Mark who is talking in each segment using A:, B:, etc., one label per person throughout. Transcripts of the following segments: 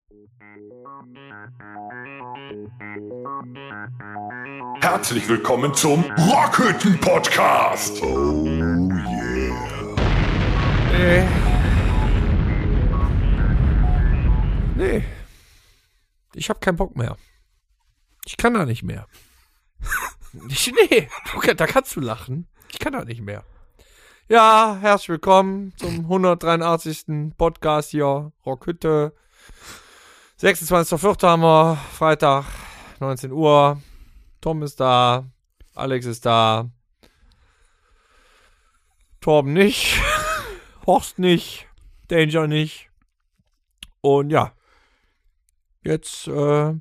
A: Herzlich willkommen zum Rockhütten-Podcast. Oh yeah.
B: Nee. Ich hab keinen Bock mehr. Ich kann da nicht mehr. Da kannst du lachen. Ich kann da nicht mehr. Ja, herzlich willkommen zum 183. Podcast hier, Rockhütte. 26.04. haben wir, Freitag, 19 Uhr. Tom ist da, Alex ist da, Torben nicht, Horst nicht, Danger nicht. Und ja, jetzt wird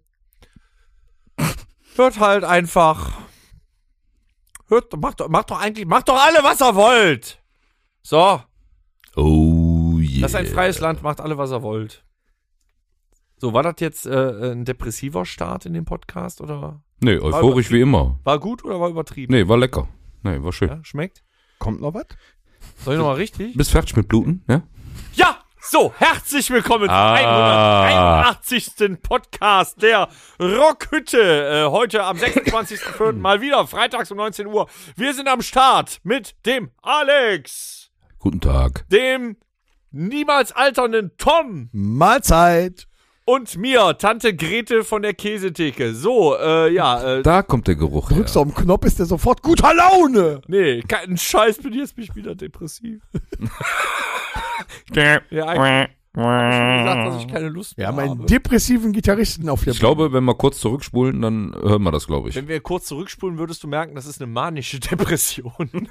B: halt einfach, macht doch alle, was ihr wollt. So.
C: Oh yeah.
B: Das ist ein freies Land, macht alle, was ihr wollt. So, war das jetzt ein depressiver Start in dem Podcast, oder?
C: Nee, euphorisch wie immer.
B: War gut oder war übertrieben?
C: Nee, war lecker. Nee, war schön.
B: Ja, schmeckt?
D: Kommt noch was?
B: Soll ich nochmal richtig?
C: Bist fertig mit Bluten, ja?
B: Ja! So, herzlich willkommen zum 181. Podcast der Rockhütte. Heute am 26.04. mal wieder, freitags um 19 Uhr. Wir sind am Start mit dem Alex.
C: Guten Tag.
B: Dem niemals alternden Tom.
D: Mahlzeit.
B: Und mir, Tante Grete von der Käsetheke. So,
C: Da kommt der Geruch
D: Drückst
C: her.
D: du auf den Knopf, ist der sofort guter Laune.
B: Nee, keinen Scheiß, bin jetzt mich wieder depressiv. Ja, eigentlich gesagt, dass ich keine Lust
D: Wir
B: mehr
D: haben einen
B: habe.
D: depressiven Gitarristen auf der
C: Ich glaube, wenn wir kurz zurückspulen, dann hören wir das, glaube ich.
B: Wenn wir kurz zurückspulen, würdest du merken, das ist eine manische Depression.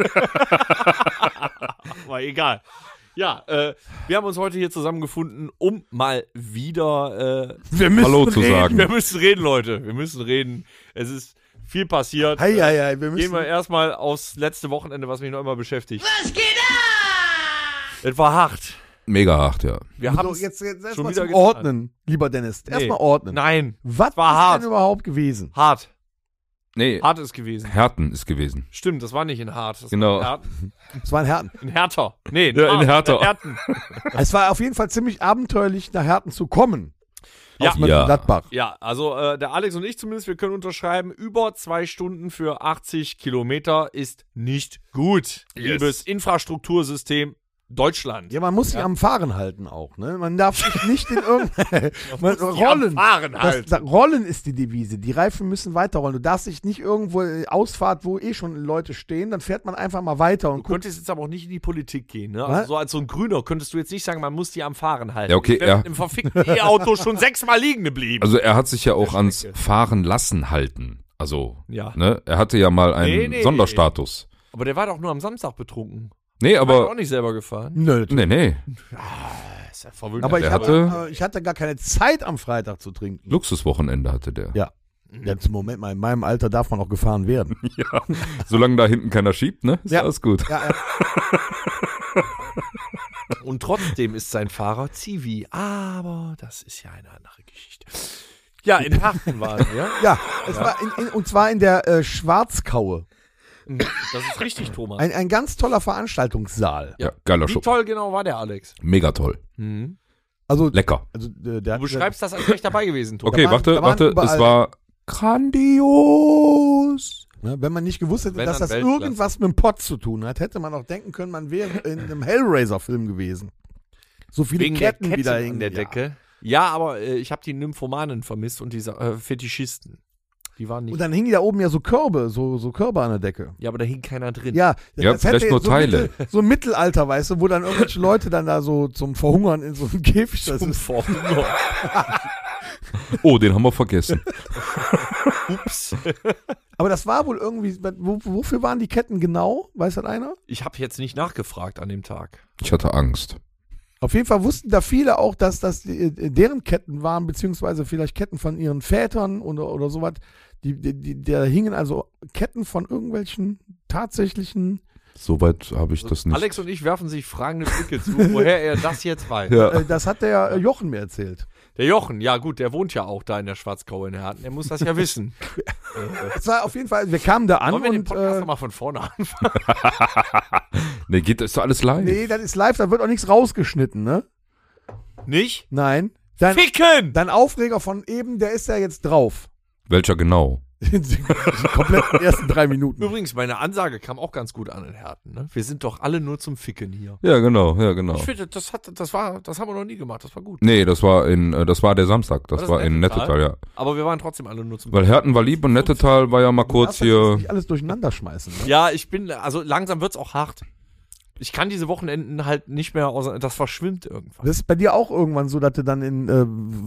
B: Aber egal. Ja, wir haben uns heute hier zusammengefunden, um mal wieder
D: Wir müssen
C: Hallo zu
D: reden.
C: sagen.
B: wir müssen reden, Leute. Wir müssen reden. Es ist viel passiert.
D: Hei, wir
B: Gehen
D: müssen.
B: wir erstmal aufs letzte Wochenende, was mich noch immer beschäftigt. Was geht ab? Es war hart.
C: Mega hart, ja.
B: Wir
D: So,
B: haben
D: jetzt
B: schon
D: erstmal
B: wieder
D: zum
B: getan.
D: Ordnen, lieber Dennis. Erstmal ordnen.
B: Nein,
D: Was
B: war
D: ist
B: hart.
D: denn überhaupt gewesen?
B: hart.
C: Nee,
B: Hart ist gewesen.
C: Härten ist gewesen.
B: Stimmt, das war nicht in Hart. Das
C: Genau.
B: war in
D: Es waren Herten.
B: Hertha. Nee,
C: Ja, in Hertha.
B: Herten.
D: Es war auf jeden Fall ziemlich abenteuerlich, nach Herten zu kommen.
B: Ja.
D: Aus
C: Ja.
D: Mönchengladbach.
B: Ja, also der Alex und ich zumindest, wir können unterschreiben, über 2 Stunden für 80 Kilometer ist nicht gut. Liebes Infrastruktursystem Deutschland.
D: Ja, man muss sich am Fahren halten auch, ne? Man darf sich nicht in irgendeine
B: muss sich am
D: Rollen.
B: Fahren halten.
D: Rollen ist die Devise. Die Reifen müssen weiterrollen. Du darfst dich nicht irgendwo Ausfahrt, wo schon Leute stehen, dann fährt man einfach mal weiter und
B: Du
D: guckt.
B: könntest jetzt aber auch nicht in die Politik gehen, ne?
D: Was?
B: Also so als so ein Grüner könntest du jetzt nicht sagen, man muss die am Fahren halten.
C: Ja, okay,
B: Ich wär
C: ja.
B: mit dem verfickten E-Auto schon 6-mal liegen geblieben.
C: Also er hat sich ja auch
B: Der
C: ans
B: Strecke.
C: Fahren lassen halten. Also,
B: Ja.
C: ne? Er hatte ja mal einen
B: Nee.
C: Sonderstatus.
B: Aber der war doch nur am Samstag betrunken.
C: Nee,
B: War auch
C: aber...
B: nicht selber gefahren.
D: Nö,
C: Nee.
B: Das ist ja verwöhnt.
D: aber
C: Der
D: ich hatte gar keine Zeit am Freitag zu trinken.
C: Luxuswochenende hatte der.
D: Ja. Jetzt Moment mal, in meinem Alter darf man auch gefahren werden.
C: Ja. Solange da hinten keiner schiebt, ne? Ist
D: Ja.
C: alles gut.
D: Ja,
B: Und trotzdem ist sein Fahrer Zivi. Aber das ist ja eine andere Geschichte. Ja, in Herten war es, ja?
D: ja. Es war und zwar in der Schwarzkaue.
B: Das ist richtig, Thomas.
D: Ein ganz toller Veranstaltungssaal.
C: Ja, geiler
B: Wie
C: Schuppen.
B: toll genau war der Alex?
C: Mega toll.
D: Also,
C: Lecker.
D: der
B: Du beschreibst das, als wäre ich dabei gewesen, Thomas.
C: Okay,
D: da waren
C: warte.
D: überall-
C: Es war grandios.
D: Ne, wenn man nicht gewusst hätte,
B: Wenn
D: dass
B: dann
D: das
B: Weltklasse.
D: irgendwas mit dem Pott zu tun hat, hätte man auch denken können, man wäre in einem Hellraiser-Film gewesen. So viele
B: Wegen
D: Ketten,
B: der Kette
D: wieder
B: an
D: hängen.
B: der Decke. Ja, aber ich habe die Nymphomanen vermisst und diese Fetischisten. Die waren
D: Ja.
B: nicht.
D: Und dann hingen da oben ja so Körbe, so Körbe an der Decke.
B: Ja, aber da hing keiner drin.
D: Ja,
C: Ja,
D: das
C: vielleicht
D: hätte
C: nur
D: so
C: Teile.
D: So ein Mittelalter, weißt du, wo dann irgendwelche Leute dann da so zum Verhungern in so einem Käfig das
B: Zum
D: ist.
B: Verhungern.
C: Oh, den haben wir vergessen.
B: Ups.
D: Aber das war wohl irgendwie, wofür waren die Ketten genau? Weiß das einer?
B: Ich habe jetzt nicht nachgefragt an dem Tag.
C: Ich hatte Angst.
D: Auf jeden Fall wussten da viele auch, dass das deren Ketten waren, beziehungsweise vielleicht Ketten von ihren Vätern oder sowas. Da hingen also Ketten von irgendwelchen tatsächlichen.
C: Soweit habe ich das nicht.
B: Alex und ich werfen sich fragende Blicke zu, woher er das jetzt weiß.
C: Ja.
D: Das hat der Jochen mir erzählt.
B: Der Jochen, ja gut, der wohnt ja auch da in der Schwarzkaue in Herten. Der muss das ja wissen.
D: Es war auf jeden Fall, wir kamen da an
B: Wollen wir den
D: und
B: Podcast nochmal von vorne anfangen?
C: Nee, ist doch alles live.
D: nee, das ist live, da wird auch nichts rausgeschnitten, ne?
B: Nicht?
D: Nein.
B: Ficken!
D: Dein Aufreger von eben, der ist ja jetzt drauf.
C: Welcher genau?
D: Die kompletten ersten 3 Minuten.
B: Übrigens, meine Ansage kam auch ganz gut an in Herten. Ne? Wir sind doch alle nur zum Ficken hier.
C: Ja, genau.
B: Ich finde, das haben wir noch nie gemacht. Das war gut.
C: Nee, das war der Samstag. Das war in Nettetal, ja.
B: Aber wir waren trotzdem alle nur zum
C: Weil Herten war lieb und Nettetal war ja mal kurz
D: Du darfst jetzt
C: hier.
D: nicht alles durcheinander schmeißen. Ne?
B: Ja, langsam wird's auch hart. Ich kann diese Wochenenden halt nicht mehr das verschwimmt irgendwann.
D: Das ist bei dir auch irgendwann so, dass du dann in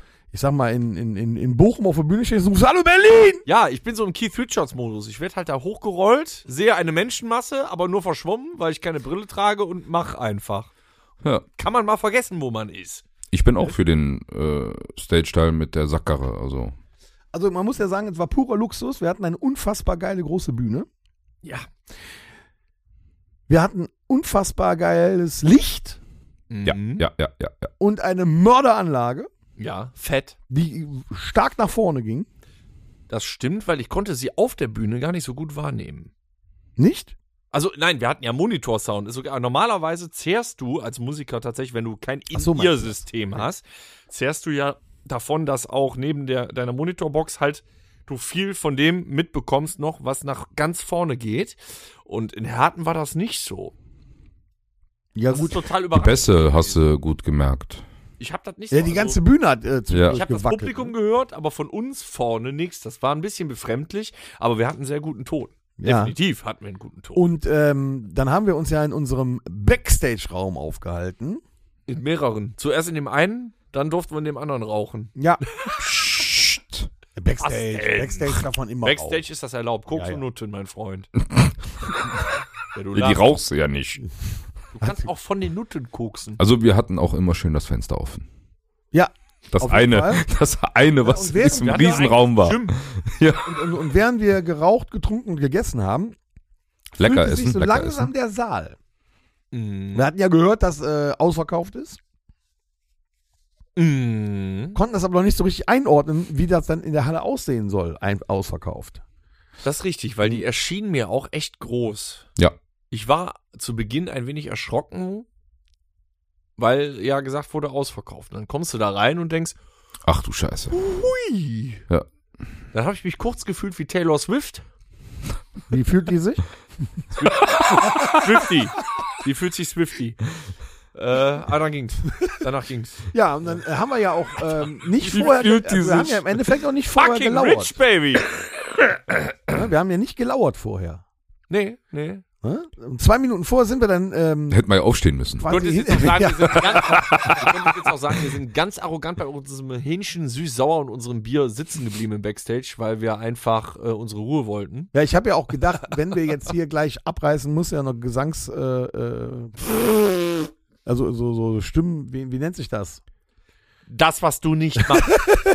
D: Bochum auf der Bühne stehst und sagst, hallo Berlin!
B: Ja, ich bin so im Keith Richards-Modus. Ich werde halt da hochgerollt, sehe eine Menschenmasse, aber nur verschwommen, weil ich keine Brille trage und mach einfach.
C: Ja.
B: Kann man mal vergessen, wo man ist.
C: Ich bin auch für den Stage-Teil mit der Sackkarre.
D: Also man muss ja sagen, es war purer Luxus. Wir hatten eine unfassbar geile große Bühne.
B: Ja.
D: Wir hatten unfassbar geiles Licht
C: Ja.
D: und eine Mörderanlage,
B: Ja, fett.
D: die stark nach vorne ging.
B: Das stimmt, weil ich konnte sie auf der Bühne gar nicht so gut wahrnehmen.
D: Nicht?
B: Also nein, wir hatten ja Monitorsound. Normalerweise zehrst du als Musiker tatsächlich, wenn du kein
D: so,
B: In-Ear-System hast, zehrst du ja davon, dass auch neben deiner Monitorbox halt du viel von dem mitbekommst noch, was nach ganz vorne geht. Und in Herten war das nicht so.
D: Ja
B: Das
D: gut.
B: ist total
C: Die
B: überraschend.
C: Bässe hast du gut gemerkt.
B: Ich habe das nicht
D: Ja,
B: so.
D: die ganze Bühne hat
C: Ja.
B: Ich habe das
D: gewackelt,
B: Publikum
D: ne?
B: gehört, aber von uns vorne nichts. Das war ein bisschen befremdlich, aber wir hatten einen sehr guten Ton.
D: Ja.
B: Definitiv hatten wir einen guten Ton.
D: Und dann haben wir uns ja in unserem Backstage-Raum aufgehalten.
B: In mehreren. Zuerst in dem einen, dann durften wir in dem anderen rauchen.
D: Ja.
C: Psst.
D: Backstage.
B: Was denn?
D: Backstage darf man immer
B: Backstage ist das erlaubt. Koks
D: Ja, ja.
B: und Nutten, mein Freund. Ja, du
C: Die
B: lachst.
C: rauchst du ja nicht.
B: Du kannst auch von den Nutten koksen.
C: Also wir hatten auch immer schön das Fenster offen.
D: Ja.
C: Das
D: Auf jeden
C: eine,
D: Fall.
C: was
D: und
C: in
D: wer-
C: diesem
B: Wir hatten ja
C: Riesenraum war.
B: Stimmt.
D: Und während wir geraucht, getrunken und gegessen haben,
C: Lecker
D: füllte sich
C: essen,
D: so
C: lecker
D: langsam
C: essen.
D: der Saal.
B: Mhm.
D: Wir hatten ja gehört, dass ausverkauft ist.
B: Mhm.
D: Konnten das aber noch nicht so richtig einordnen, wie das dann in der Halle aussehen soll, ausverkauft.
B: Das ist richtig, weil die erschienen mir auch echt groß.
C: Ja.
B: Ich war zu Beginn ein wenig erschrocken, weil ja gesagt wurde, ausverkauft. Und dann kommst du da rein und denkst,
C: Ach du Scheiße.
B: hui.
C: Ja.
B: Dann habe ich mich kurz gefühlt wie Taylor Swift.
D: Wie fühlt die sich?
B: Swifty. Die fühlt sich Swifty. Danach ging's.
D: Ja, und dann haben wir ja auch nicht
C: Wie
D: vorher,
C: fühlt die
D: wir haben
C: sich?
D: ja im Endeffekt auch nicht vorher
B: Fucking
D: gelauert.
B: rich, baby.
D: Ja, wir haben ja nicht gelauert vorher.
B: Nee.
D: Ja? Und 2 Minuten vorher sind wir dann
C: Hätten wir ja aufstehen müssen.
B: Du
D: quasi
B: könntest jetzt, auch sagen,
D: ja.
B: wir sind ganz arrogant bei unserem Hähnchen süß-sauer und unserem Bier sitzen geblieben im Backstage, weil wir einfach unsere Ruhe wollten.
D: Ja, ich habe ja auch gedacht, wenn wir jetzt hier gleich abreißen, muss ja noch also so Stimmen, wie nennt sich das?
B: Das, was du nicht machst.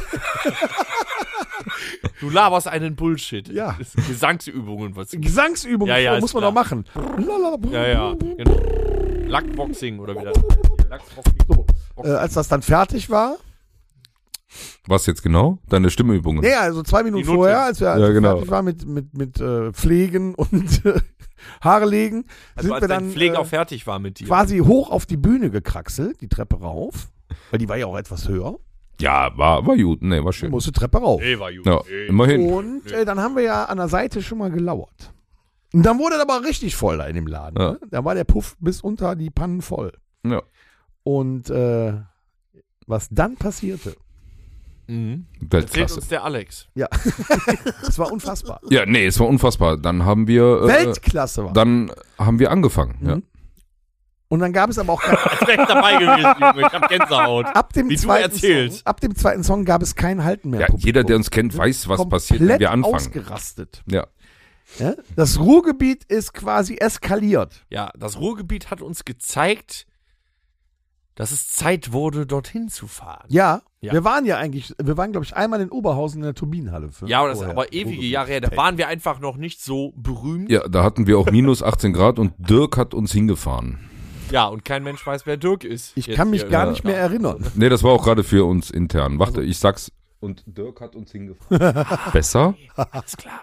B: Du laberst einen Bullshit.
D: Ja.
B: Das sind Gesangsübungen.
D: Gesangsübung
B: Ja, ist
D: muss man doch
B: klar.
D: machen.
B: Ja, genau. Lackboxing oder wie das heißt. Lackboxing.
D: Als das dann fertig war,
C: Was jetzt genau? Deine Stimmübungen.
D: nee, also 2 Minuten
B: Die Note.
D: vorher, als wir
C: Ja, genau.
D: fertig waren mit Pflegen und Haare legen,
B: Also
D: sind
B: als
D: wir
B: dein
D: dann
B: Pfleger fertig war mit dir.
D: quasi hoch auf die Bühne gekraxelt, die Treppe rauf, weil die war ja auch etwas höher.
C: Ja, war gut. Nee, war
D: Die
C: schön.
D: musste Treppe rauf.
B: Nee, war gut.
C: Ja, immerhin.
D: Und dann haben wir ja an der Seite schon mal gelauert. Und dann wurde es aber richtig voll da in dem Laden.
C: Ja.
D: Ne? Da war der Puff bis unter die Pannen voll.
C: Ja.
D: Und was dann passierte,
B: Mhm. Erzählt
C: Weltklasse.
B: uns der Alex.
D: das war unfassbar.
C: Ja, nee, es war unfassbar. Dann haben wir
D: Weltklasse war.
C: dann haben wir angefangen. Ja.
D: Mhm. Und dann gab es aber auch
B: Als wäre ich dabei gewesen, Junge. Ich hab Gänsehaut.
D: ab dem
B: Wie du
D: zweiten
B: erzählst.
D: Song, ab dem zweiten Song gab es kein Halten mehr.
C: Ja,
D: Publikum.
C: jeder, der uns kennt, weiß, was passiert, wenn
D: Komplett
C: wir anfangen.
D: ausgerastet.
C: Ja.
D: Ja? Das Ruhrgebiet ist quasi eskaliert.
B: Ja, das Ruhrgebiet hat uns gezeigt, dass es Zeit wurde, dorthin zu fahren.
D: Ja,
B: Ja.
D: wir waren glaube ich, einmal in Oberhausen in der Turbinenhalle.
B: Ja, aber das ist
D: vorher.
B: aber ewige Jahre her. Da waren wir einfach noch nicht so berühmt.
C: Ja, da hatten wir auch minus 18 Grad und Dirk hat uns hingefahren.
B: Ja, und kein Mensch weiß, wer Dirk ist.
D: Ich
B: Jetzt
D: kann mich
B: hier.
D: gar
B: Ja.
D: nicht mehr erinnern.
C: Nee, das war auch gerade für uns intern. Warte, ich sag's. Und Dirk hat uns hingefahren. Besser?
B: Alles klar.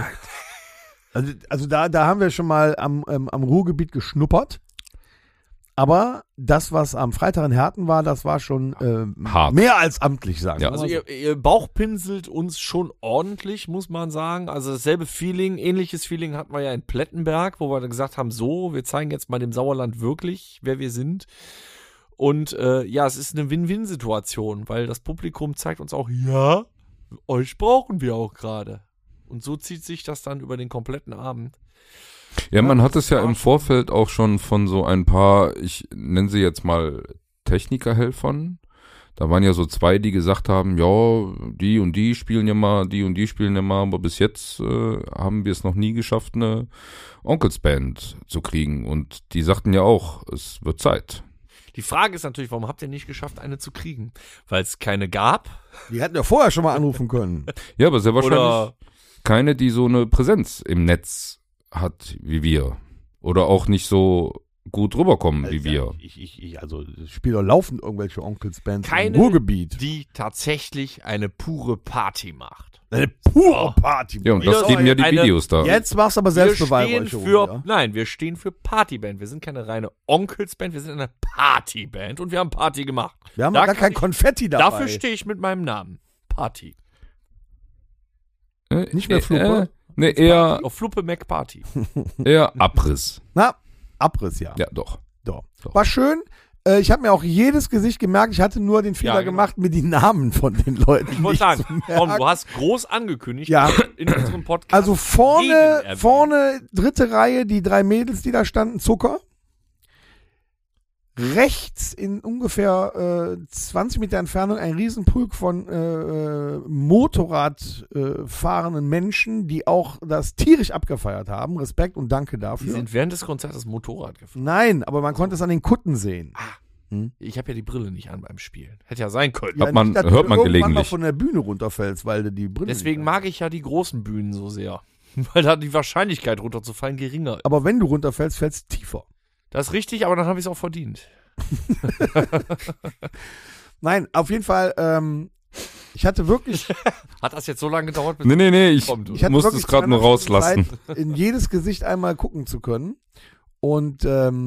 D: Also da haben wir schon mal am Ruhrgebiet geschnuppert. Aber das, was am Freitag in Herten war, das war schon
C: Hart.
D: mehr als amtlich, sagen
C: Ja.
D: wir
B: Also
D: mal so.
B: ihr Bauch pinselt uns schon ordentlich, muss man sagen. Also dasselbe Feeling, ähnliches Feeling hatten wir ja in Plettenberg, wo wir dann gesagt haben, so, wir zeigen jetzt mal dem Sauerland wirklich, wer wir sind. Und es ist eine Win-Win-Situation, weil das Publikum zeigt uns auch, ja, euch brauchen wir auch gerade. Und so zieht sich das dann über den kompletten Abend.
C: Ja, man hat es ja im Vorfeld auch schon von so ein paar, ich nenne sie jetzt mal Technikerhelfern. Da waren ja so 2, die gesagt haben, ja, die und die spielen ja mal, aber bis jetzt haben wir es noch nie geschafft, eine Onkelsband zu kriegen. Und die sagten ja auch, es wird Zeit.
B: Die Frage ist natürlich, warum habt ihr nicht geschafft, eine zu kriegen? Weil es keine gab?
D: Die hätten ja vorher schon mal anrufen können.
C: Ja, aber sehr wahrscheinlich
B: Oder
C: keine, die so eine Präsenz im Netz hat wie wir. Oder auch nicht so gut rüberkommen wie wir.
D: Also es spielen doch laufend irgendwelche Onkelsbands
B: Keine,
D: im Ruhrgebiet.
B: die tatsächlich eine pure Party macht.
D: Eine pure Party.
C: Ja, und
B: Wieder
C: das
B: so
C: geben ja die
B: eine-
C: Videos da.
D: Jetzt machst du aber Selbstbeweihräucherung. Ja.
B: Nein, wir stehen für Partyband. Wir sind keine reine Onkelsband, wir sind eine Partyband und wir haben Party gemacht.
D: Wir haben
B: Da
D: gar
B: kann
D: kein
B: ich-
D: Konfetti dabei.
B: Dafür stehe ich mit meinem Namen. Party.
D: Nicht mehr Fluppe?
C: Nee, eher
B: Auf Fluppe Mac Party.
C: Abriss.
D: Na, Abriss, ja.
C: Ja, doch.
D: Doch.
C: Doch.
D: War schön. Ich habe mir auch jedes Gesicht gemerkt. Ich hatte nur den Fehler
B: Ja, genau.
D: gemacht, mir die Namen von den Leuten
B: Ich wollte
D: nicht
B: sagen,
D: zu
B: Tom,
D: merken.
B: du hast groß angekündigt
D: Ja.
B: in unserem Podcast.
D: Also
B: jeden
D: vorne,
B: erwähnt.
D: dritte Reihe, die 3 Mädels, die da standen, Zucker. Rechts in ungefähr 20 Meter Entfernung ein Riesenpulk von Motorrad fahrenden Menschen, die auch das tierisch abgefeiert haben. Respekt und danke
B: Die
D: dafür.
B: sind während des Konzertes Motorrad gefahren.
D: Nein, aber man konnte es an den Kutten sehen.
B: Ich habe ja die Brille nicht an beim Spielen. Hätte ja sein können.
C: Hat man-
D: nicht, dass
C: hört man
D: du irgendwann mal
C: gelegentlich.
D: von der Bühne runterfällst, weil du die Brille
B: Deswegen
D: nicht hast.
B: mag ich ja die großen Bühnen so sehr. Weil da die Wahrscheinlichkeit runterzufallen geringer ist.
D: Aber wenn du runterfällst, fällst du tiefer.
B: Das ist richtig, aber dann habe ich es auch verdient.
D: Nein, auf jeden Fall, ich hatte wirklich
B: Hat das jetzt so lange gedauert? bis-
C: Nee, ich
B: Komm, du.
D: Ich hatte
C: musste
D: wirklich
C: es gerade nur
D: 2,5 Stunden
C: rauslassen.
D: Zeit, in jedes Gesicht einmal gucken zu können. Und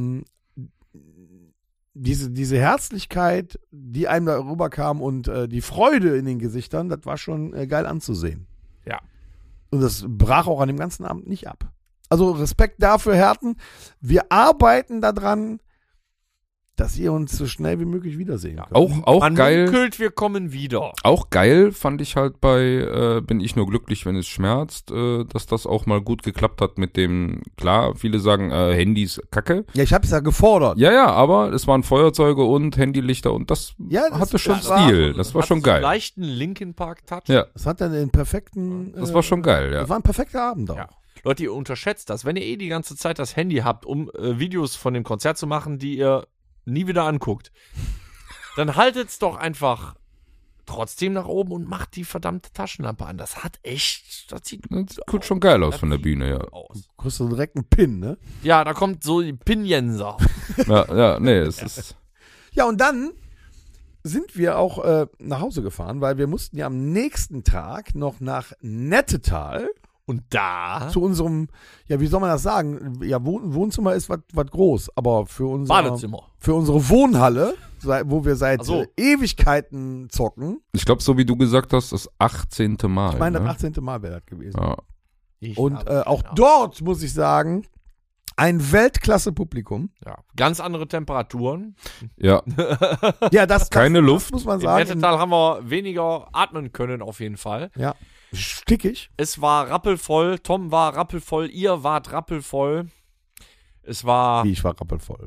D: diese Herzlichkeit, die einem da rüberkam und die Freude in den Gesichtern, das war schon geil anzusehen.
B: Ja.
D: Und das brach auch an dem ganzen Abend nicht ab. Also Respekt dafür, Herten. Wir arbeiten daran, dass ihr uns so schnell wie möglich wiedersehen könnt.
C: Auch
B: Man
C: geil.
B: munkelt, wir kommen wieder.
C: Auch geil fand ich halt bei Bin ich nur glücklich, wenn es schmerzt, dass das auch mal gut geklappt hat mit dem, klar, viele sagen, Handys kacke.
D: Ja, ich habe es ja gefordert.
C: Ja, aber es waren Feuerzeuge und Handylichter und das
D: Ja, das-
C: hatte schon
D: das war-
C: Stil. Das war
B: Hat
C: schon
B: so einen
C: geil.
B: leichten Linkin Park Touch.
C: Ja,
D: Das hat dann den perfekten.
C: das war schon geil, ja.
D: Das war ein perfekter Abend auch.
B: Ja. Leute, ihr unterschätzt das. Wenn ihr die ganze Zeit das Handy habt, um Videos von dem Konzert zu machen, die ihr nie wieder anguckt, dann haltet's doch einfach trotzdem nach oben und macht die verdammte Taschenlampe an. Das hat echt, das sieht
C: Das sieht schon geil aus von der Bühne, ja.
B: aus.
D: Kriegst du direkt einen Pin, ne?
B: Ja, da kommt so die Pinjenser.
C: Ja, nee, es ist.
D: Ja, und dann sind wir auch nach Hause gefahren, weil wir mussten ja am nächsten Tag noch nach Nettetal
B: Und da
D: zu unserem, ja, wie soll man das sagen? Ja, Wohnzimmer ist was groß, aber für
B: Badezimmer.
D: für unsere Wohnhalle, wo wir seit
B: Ach so.
D: Ewigkeiten zocken.
C: Ich glaube, so wie du gesagt hast, das 18. Mal.
D: Ich meine,
C: ne?
D: das 18. Mal wäre das gewesen.
C: Ja.
D: Und auch dort, muss ich sagen, ein Weltklasse-Publikum.
B: Ja, ganz andere Temperaturen.
C: Ja,
D: Ja, das
C: Keine
D: das
C: Luft.
D: muss man
B: Im
D: sagen.
B: Nettetal haben wir weniger atmen können auf jeden Fall.
D: Ja, stickig.
B: Es war rappelvoll, Tom war rappelvoll, ihr wart rappelvoll. Es war
D: Wie, ich war rappelvoll.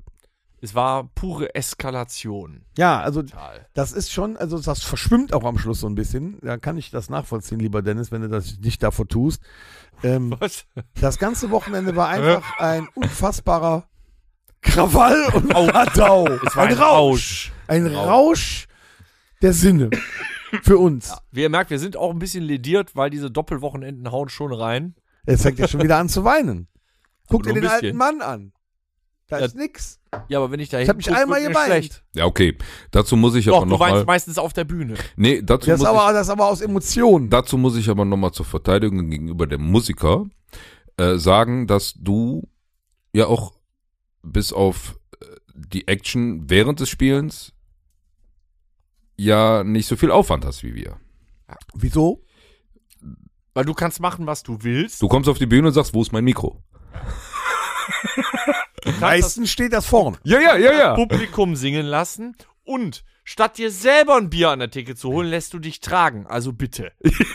B: pure Eskalation.
D: Ja, also
B: Total.
D: das ist schon, also das verschwimmt auch am Schluss so ein bisschen. Da kann ich das nachvollziehen, lieber Dennis, wenn du das nicht davor tust.
B: Was?
D: Das ganze Wochenende war einfach ein unfassbarer Krawall und Radau.
B: Es war ein
D: Rausch. Ein Rausch der Sinne für uns.
B: Wie ihr merkt, wir sind auch ein bisschen lediert, weil diese Doppelwochenenden hauen schon rein.
D: Jetzt fängt er schon wieder an zu weinen. Guck dir
B: nur ein
D: den alten
B: bisschen.
D: Mann an. Da
B: Ja,
D: ist nix.
B: Ja, aber wenn ich da
D: Ich habe mich einmal geweint.
C: ja, okay. Dazu muss ich
B: Doch,
C: aber
B: du
C: noch
B: weinst
C: mal.
B: meistens auf der Bühne.
C: Nee, dazu
D: Das ist,
C: muss
D: aber, das ist aber aus Emotionen.
C: Dazu muss ich aber nochmal zur Verteidigung gegenüber dem Musiker sagen, dass du ja auch bis auf die Action während des Spielens ja nicht so viel Aufwand hast wie wir.
D: Wieso?
B: Weil du kannst machen, was du willst.
C: Du kommst auf die Bühne und sagst, wo ist mein Mikro?
D: Meistens steht das vorne.
C: Ja.
B: Publikum singen lassen und statt dir selber ein Bier an der Theke zu holen, lässt du dich tragen. Also bitte.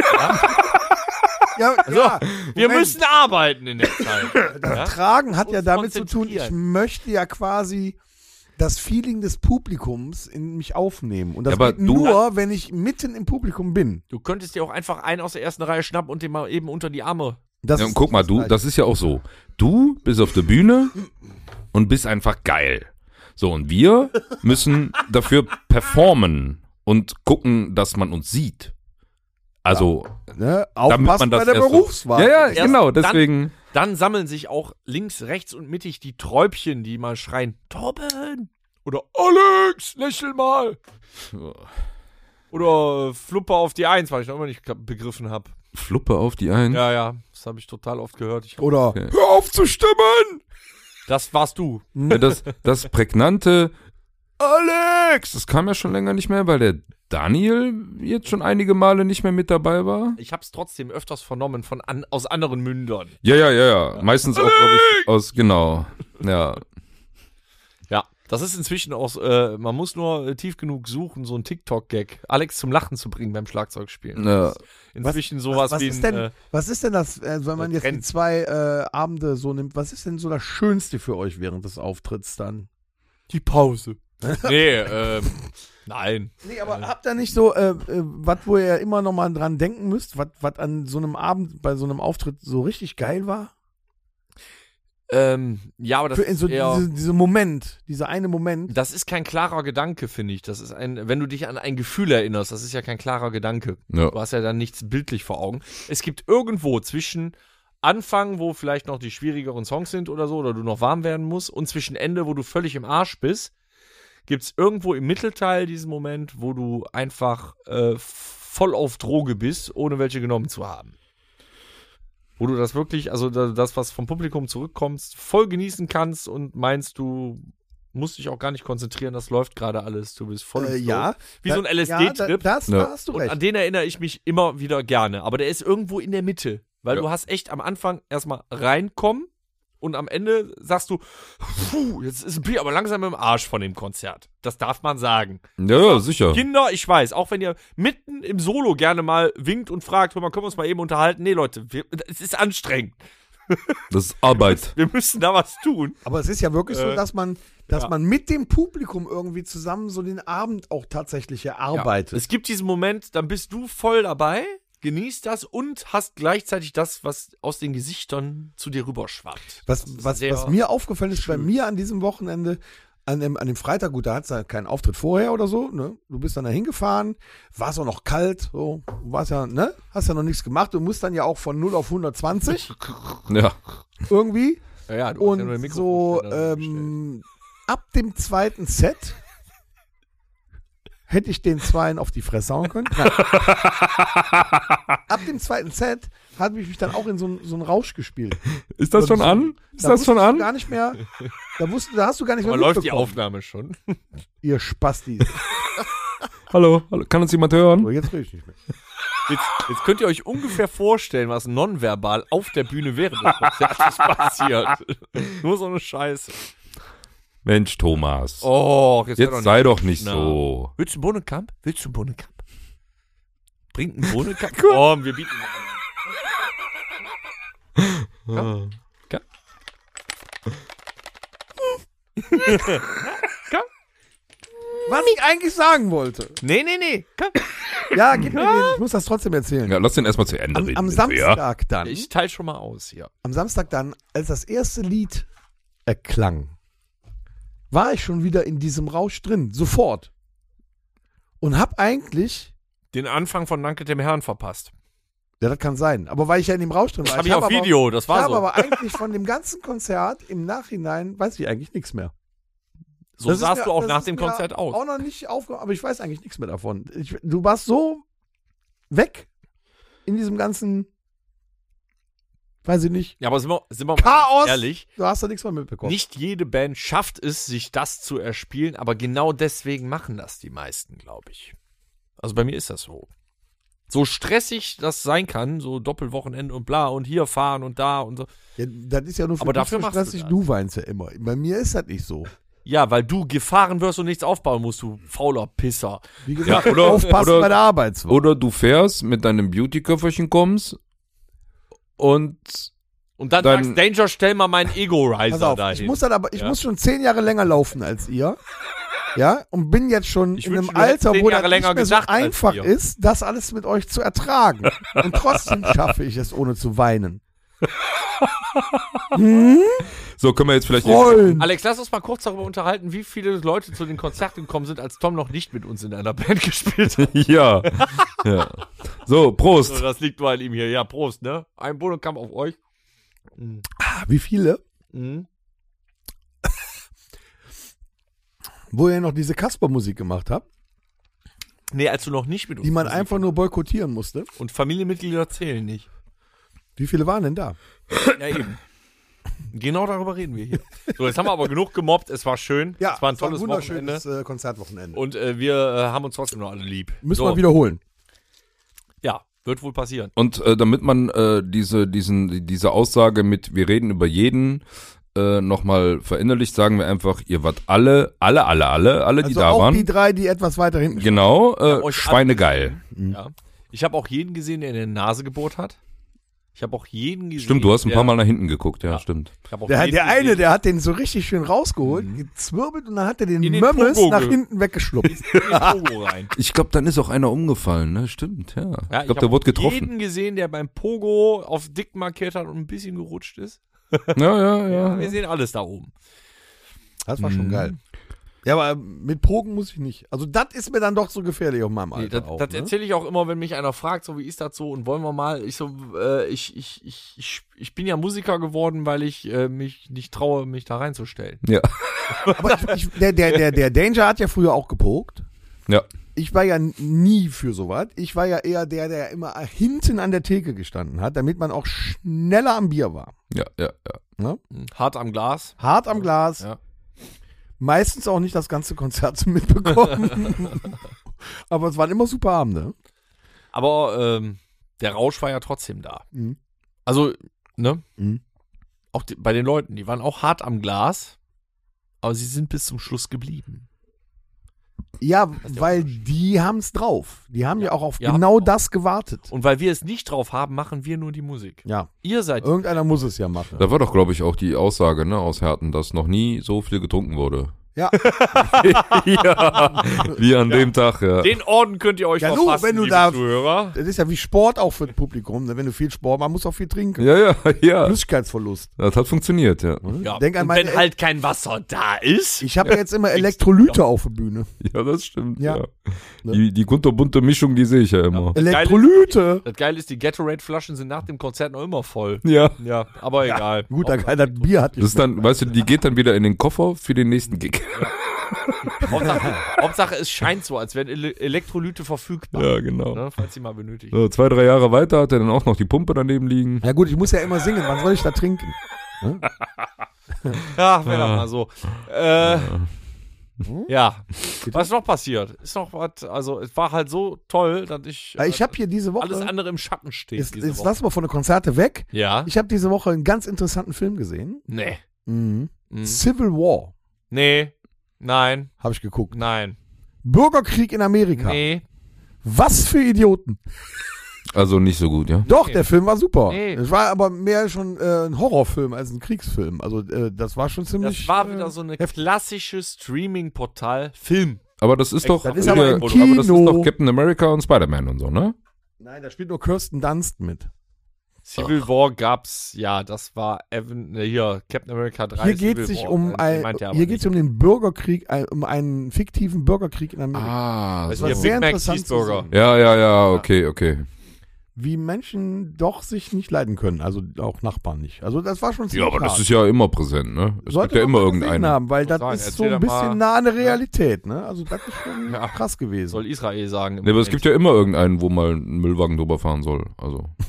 D: Ja,
B: So, wir müssen arbeiten in der Zeit.
D: Das
B: Ja?
D: Tragen hat ja
B: Uns
D: damit zu tun, ich
B: konzentrieren.
D: möchte ja quasi das Feeling des Publikums in mich aufnehmen. Und das
C: Ja, aber
D: geht
C: du-
D: nur, wenn ich mitten im Publikum bin.
B: Du könntest dir auch einfach einen aus der ersten Reihe schnappen und den mal eben unter die Arme.
D: Das
C: Ja,
D: ist
C: und guck mal,
D: das
C: das ist ja auch so. Du bist auf der Bühne und bist einfach geil. So, und wir müssen dafür performen und gucken, dass man uns sieht. Also,
D: Ne?
C: damit man
D: Aufpassen
C: das
D: bei der
C: erst so-
D: Berufswahl.
C: Ja,
B: Erst
C: genau,
B: dann-
C: deswegen.
B: Dann sammeln sich auch links, rechts und mittig die Träubchen, die mal schreien, Torben! Oder Alex, lächel mal! Oder Fluppe auf die Eins, weil ich noch immer nicht begriffen habe.
C: Fluppe auf die ein.
B: Ja, das habe ich total oft gehört.
D: Oder
C: Okay.
D: hör auf zu stimmen!
B: Das warst du.
C: Ja, das prägnante Alex, das kam ja schon länger nicht mehr, weil der Daniel jetzt schon einige Male nicht mehr mit dabei war.
B: Ich habe es trotzdem öfters vernommen aus anderen Mündern.
C: Ja. Meistens auch, glaube ich, aus, genau. Ja.
B: Ja, das ist inzwischen auch, man muss nur tief genug suchen, so ein TikTok-Gag, Alex zum Lachen zu bringen beim Schlagzeugspielen.
C: Ja.
B: Inzwischen sowas
D: was
B: wie
D: ist denn, was ist denn das, wenn man jetzt die
B: Trend.
D: 2 Abende so nimmt, was ist denn so das Schönste für euch während des Auftritts dann?
B: die Pause. Nee, nein.
D: Nee, aber habt ihr nicht so, was, wo ihr immer noch mal dran denken müsst, was an so einem Abend, bei so einem Auftritt so richtig geil war?
B: Ja, aber das
D: Für, so
B: ist eher,
D: dieser eine Moment.
B: das ist kein klarer Gedanke, finde ich. Das ist wenn du dich an ein Gefühl erinnerst, das ist ja kein klarer Gedanke.
C: Ja.
B: Du hast ja dann nichts bildlich vor Augen. Es gibt irgendwo zwischen Anfang, wo vielleicht noch die schwierigeren Songs sind oder so, oder du noch warm werden musst, und zwischen Ende, wo du völlig im Arsch bist, gibt es irgendwo im Mittelteil diesen Moment, wo du einfach voll auf Droge bist, ohne welche genommen zu haben. Wo du das wirklich, also das, was vom Publikum zurückkommst, voll genießen kannst und meinst, du musst dich auch gar nicht konzentrieren, das läuft gerade alles, du bist voll im Flow.
D: Ja.
B: Wie so ein LSD-Trip.
D: Da
C: Ja.
D: hast du
B: Und
D: recht.
B: an den erinnere ich mich immer wieder gerne. Aber der ist irgendwo in der Mitte. Weil
C: Ja.
B: du hast echt am Anfang erstmal reinkommen und am Ende sagst du, puh, jetzt bin ich aber langsam im Arsch von dem Konzert. Das darf man sagen.
C: Ja, sicher.
B: Kinder, ich weiß, auch wenn ihr mitten im Solo gerne mal winkt und fragt, hör mal, können wir uns mal eben unterhalten? Nee, Leute, es ist anstrengend.
C: Das ist Arbeit.
B: Wir müssen da was tun.
D: Aber es ist ja wirklich so, dass man mit dem Publikum irgendwie zusammen so den Abend auch tatsächlich erarbeitet.
B: Es gibt diesen Moment, dann bist du voll dabei, genießt das und hast gleichzeitig das, was aus den Gesichtern zu dir rüberschwappt.
D: Was
B: sehr
D: mir aufgefallen ist bei
B: schön.
D: mir an diesem Wochenende, an dem Freitag, gut, da hat es halt keinen Auftritt vorher oder so, ne? Du bist dann da hingefahren, war es auch noch kalt, so, warst ja, ne? Hast ja noch nichts gemacht, du musst dann ja auch von 0 auf 120
C: Ja.
D: irgendwie.
B: Ja, du hast ja nur den
D: Und so,
B: Mikrofonständer gestellt.
D: ab dem zweiten Set hätte ich den Zweien auf die Fresse hauen können. Nein. Ab dem zweiten Set habe ich mich dann auch in so einen Rausch gespielt.
C: Ist das schon an? Ist
D: Da
C: das schon
D: wusstest du
C: an?
D: Gar nicht mehr, da hast du gar nicht mehr
B: Aber läuft die
D: mitbekommen,
B: Aufnahme schon?
D: ihr Spastis.
C: Hallo, kann uns jemand hören?
D: So, jetzt rede ich nicht mehr.
B: Jetzt könnt ihr euch ungefähr vorstellen, was nonverbal auf der Bühne während des Konzertes passiert. Nur so eine Scheiße.
C: Mensch, Thomas.
B: Oh,
C: Jetzt sei doch nicht
B: Na.
C: so.
B: Willst du einen Bohnenkamp? Bringt einen Bohnenkamp? Komm, wir bieten ihn an.
D: Was ich eigentlich sagen wollte.
B: Nee. Komm.
D: Ja, gib mir den, ich muss das trotzdem erzählen.
C: Ja, lass den erstmal zu Ende reden.
D: Am
C: bitte, ja?
D: Samstag dann,
B: Ich teile schon mal aus hier.
D: als das erste Lied erklang, war ich schon wieder in diesem Rausch drin, sofort. Und hab eigentlich,
B: Den Anfang von Danke dem Herrn verpasst.
D: ja, das kann sein, aber weil ich ja in dem Rausch drin war.
B: Das habe ich auf Video, das
D: Ich
B: war
D: habe
B: so.
D: aber eigentlich von dem ganzen Konzert im Nachhinein, weiß ich eigentlich nichts mehr.
B: So
D: Das ist
B: sahst
D: mir-
B: du auch
D: das
B: nach
D: ist
B: dem
D: mir
B: Konzert aus.
D: Auch noch nicht aufgehört, aber ich weiß eigentlich nichts mehr davon. Du warst so weg in diesem ganzen, weiß ich nicht.
B: Ja, aber sind wir mal
D: Chaos!
B: ehrlich,
D: Du hast da nichts mehr mitbekommen.
B: nicht jede Band schafft es, sich das zu erspielen, aber genau deswegen machen das die meisten, glaube ich. Also bei mir ist das so. So stressig das sein kann, so Doppelwochenende und bla und hier fahren und da und so.
D: Ja, das ist ja nur für
B: Aber
D: dich
B: dafür
D: so
B: machst du
D: stressig,
B: das.
D: du weinst ja immer. Bei mir ist das nicht so.
B: Ja, weil du gefahren wirst und nichts aufbauen musst, du fauler Pisser.
D: Wie gesagt,
C: Ja, oder-
D: aufpassen
C: oder-
D: bei der Arbeitswoche.
C: Oder du fährst mit deinem Beauty-Köfferchen kommst und
B: Und dann
C: Dann-
B: sagst Danger, stell mal meinen
D: Pass
B: Ego-Riser
D: auf,
B: dahin.
D: ich muss schon 10 Jahre länger laufen als ihr. Ja, und bin jetzt schon
B: Ich
D: in
B: wünsche,
D: einem
B: du hättest
D: Alter,
B: 10
D: wo
B: Jahre
D: das
B: länger
D: nicht mehr so
B: gesagt als
D: einfach
B: ihr.
D: ist, das alles mit euch zu ertragen. Und trotzdem schaffe ich es, ohne zu weinen.
C: so können wir jetzt vielleicht
D: Freund.
B: Alex, lass uns mal kurz darüber unterhalten, wie viele Leute zu den Konzerten gekommen sind, als Tom noch nicht mit uns in einer Band gespielt hat.
C: ja. ja. So, Prost.
B: So, das liegt nur an ihm hier. Ja, Prost, ne? Ein Bodenkampf auf euch.
D: Wie viele?
B: Mhm.
D: Wo ihr noch diese Kasper-Musik gemacht habt,
B: Nee, als du noch nicht mit uns
D: die man
B: Musik
D: einfach nur boykottieren musste.
B: und Familienmitglieder zählen nicht.
D: Wie viele waren denn da?
B: Ja, eben. Genau darüber reden wir hier. So, jetzt haben wir aber genug gemobbt. Es war schön. es war ein tolles Wochenende.
D: wunderschönes Konzertwochenende.
B: Und wir haben uns trotzdem noch alle lieb.
D: Müssen
B: so,
D: wir wiederholen.
B: Ja, wird wohl passieren.
C: Und damit man diese Aussage mit wir reden über jeden nochmal verinnerlicht, sagen wir einfach, ihr wart alle, die
D: Also
C: da
D: auch
C: waren.
D: die 3, die etwas weiter hinten stehen.
C: Genau,
B: euch
C: schweinegeil.
B: Ja. Ich habe auch jeden gesehen, der in der Nase gebohrt hat. Ich habe auch jeden gesehen.
C: Stimmt, du hast ein
B: der-
C: paar Mal nach hinten geguckt, ja, stimmt.
B: Ich hab auch
D: Der
B: jeden
D: eine,
B: gesehen,
D: der hat den so richtig schön rausgeholt, gezwirbelt und dann hat er den
B: In den
D: Mömmes
B: Pogo
D: nach
B: ge-
D: hinten weggeschluppt.
B: in den Pogo rein.
C: Ich glaube, dann ist auch einer umgefallen, ne? Stimmt, ja.
B: Ja,
C: ich glaube,
B: hab
C: der wurde
B: auch
C: getroffen.
B: jeden gesehen, der beim Pogo auf dick markiert hat und ein bisschen gerutscht ist.
C: Ja.
B: Wir sehen alles da oben.
D: Das war schon geil. Ja, aber mit Pogen muss ich nicht. Also das ist mir dann doch so gefährlich auf meinem
B: Nee,
D: Alter
B: das
D: auch.
B: das
D: Ne?
B: erzähle ich auch immer, wenn mich einer fragt, so wie ist das so und wollen wir mal. Ich so, ich bin ja Musiker geworden, weil ich mich nicht traue, mich da reinzustellen.
C: Ja.
D: Aber der Danger hat ja früher auch gepokt.
C: Ja.
D: Ich war ja nie für sowas. Ich war ja eher der immer hinten an der Theke gestanden hat, damit man auch schneller am Bier war.
C: Ja.
B: Hart am Glas.
D: Hart am Glas.
B: Ja.
D: Meistens auch nicht das ganze Konzert mitbekommen. Aber es waren immer super Abende.
B: Aber der Rausch war ja trotzdem da.
D: Mhm.
B: Also, ne?
D: Mhm.
B: Auch bei den Leuten, die waren auch hart am Glas, aber sie sind bis zum Schluss geblieben.
D: Ja,
B: ist der
D: weil
B: Unterschied.
D: die haben es drauf. Die haben ja auch auf
B: Ja,
D: genau
B: auch.
D: das gewartet.
B: Und weil wir es nicht drauf haben, machen wir nur die Musik.
D: Ja,
B: Ihr seid
D: irgendeiner muss es ja machen.
C: Da war doch, glaube ich, auch die Aussage, ne, aus Herten, dass noch nie so viel getrunken wurde.
D: Ja,
C: ja. Wie an dem Tag, ja.
B: den Orden könnt ihr euch
D: Ja, du,
B: verpassen,
D: wenn du
B: liebe
D: da-
B: Zuhörer.
D: das ist ja wie Sport auch für das Publikum. ne? Wenn du viel Sport, man muss auch viel trinken.
C: Ja.
D: Flüssigkeitsverlust.
C: Das hat funktioniert, ja.
B: Ja.
D: Denk an
B: Und
D: meine
B: wenn halt kein Wasser da ist.
D: Ich habe ja jetzt immer Elektrolyte auf der Bühne.
C: Ja, das stimmt,
D: Ja.
C: ja.
D: Ne?
C: Die kunterbunte Mischung, die sehe ich ja immer.
D: Elektrolyte!
B: Das Geile ist, die Gatorade-Flaschen sind nach dem Konzert noch immer voll.
C: Ja.
B: Ja, aber egal.
D: Gut, das Bier hat
C: Das ist dann, weißt du, die geht dann wieder in den Koffer für den nächsten Gig.
B: Hauptsache, es scheint so, als wären Elektrolyte verfügbar.
C: Ja, genau.
B: Ne, falls sie mal benötigt.
C: So, 2-3 Jahre weiter hat er dann auch noch die Pumpe daneben liegen.
D: Ja gut, ich muss ja immer singen. Wann soll ich da trinken?
B: Ja, wäre doch mal so. Ja. Was ist noch passiert? Ist noch was, also es war halt so toll, dass ich
D: Ich habe hier diese Woche...
B: alles andere im Schatten steht.
D: Jetzt,
B: diese
D: jetzt
B: Woche.
D: lassen wir von den Konzerte weg.
B: Ja?
D: Ich habe diese Woche einen ganz interessanten Film gesehen.
B: Nee.
D: Mhm.
B: Mhm.
D: Civil War
B: Nee. Nein.
D: habe ich geguckt.
B: Nein.
D: Bürgerkrieg in Amerika.
B: Nee.
D: Was für Idioten.
C: Also nicht so gut, ja.
D: Doch,
B: Nee.
D: der Film war super.
B: Nee.
D: Es war aber mehr schon ein Horrorfilm als ein Kriegsfilm. Also das war schon ziemlich...
B: Das war wieder so eine klassische Streaming-Portal-Film.
C: Aber das ist doch,
D: Das ist aber im
C: aber das ist
D: Kino.
C: doch Captain America und Spider-Man und so, ne?
D: Nein, da spielt nur Kirsten Dunst mit.
B: Civil War gab's, ja, das war hier, Captain America 3.
D: Hier geht
B: Civil
D: es sich
B: War.
D: um
B: Den meint er aber
D: hier geht es
B: nicht.
D: um den Bürgerkrieg, um einen fiktiven Bürgerkrieg in Amerika.
C: Ah,
B: Das
D: war
B: war
D: sehr
B: Big Mac
D: interessant zu
B: Cheeseburger.
D: sehen.
C: Ja, okay.
D: Wie Menschen doch sich nicht leiden können, also auch Nachbarn nicht. Also das war schon
C: Ja,
D: ziemlich
C: aber das
D: hart.
C: ist ja immer präsent, ne? Es
D: Sollte
C: gibt ja
D: man
C: immer
D: mal gesehen
C: irgendeinen.
D: haben, weil das
B: sagen,
D: ist so
B: erzähl
D: ein
B: doch mal.
D: bisschen nah an der Realität, ne? Also das ist schon
B: Ja.
D: krass gewesen.
B: Soll Israel sagen. im
C: Nee, aber es
B: Moment.
C: gibt ja immer irgendeinen, wo mal ein Müllwagen drüber fahren soll. Also.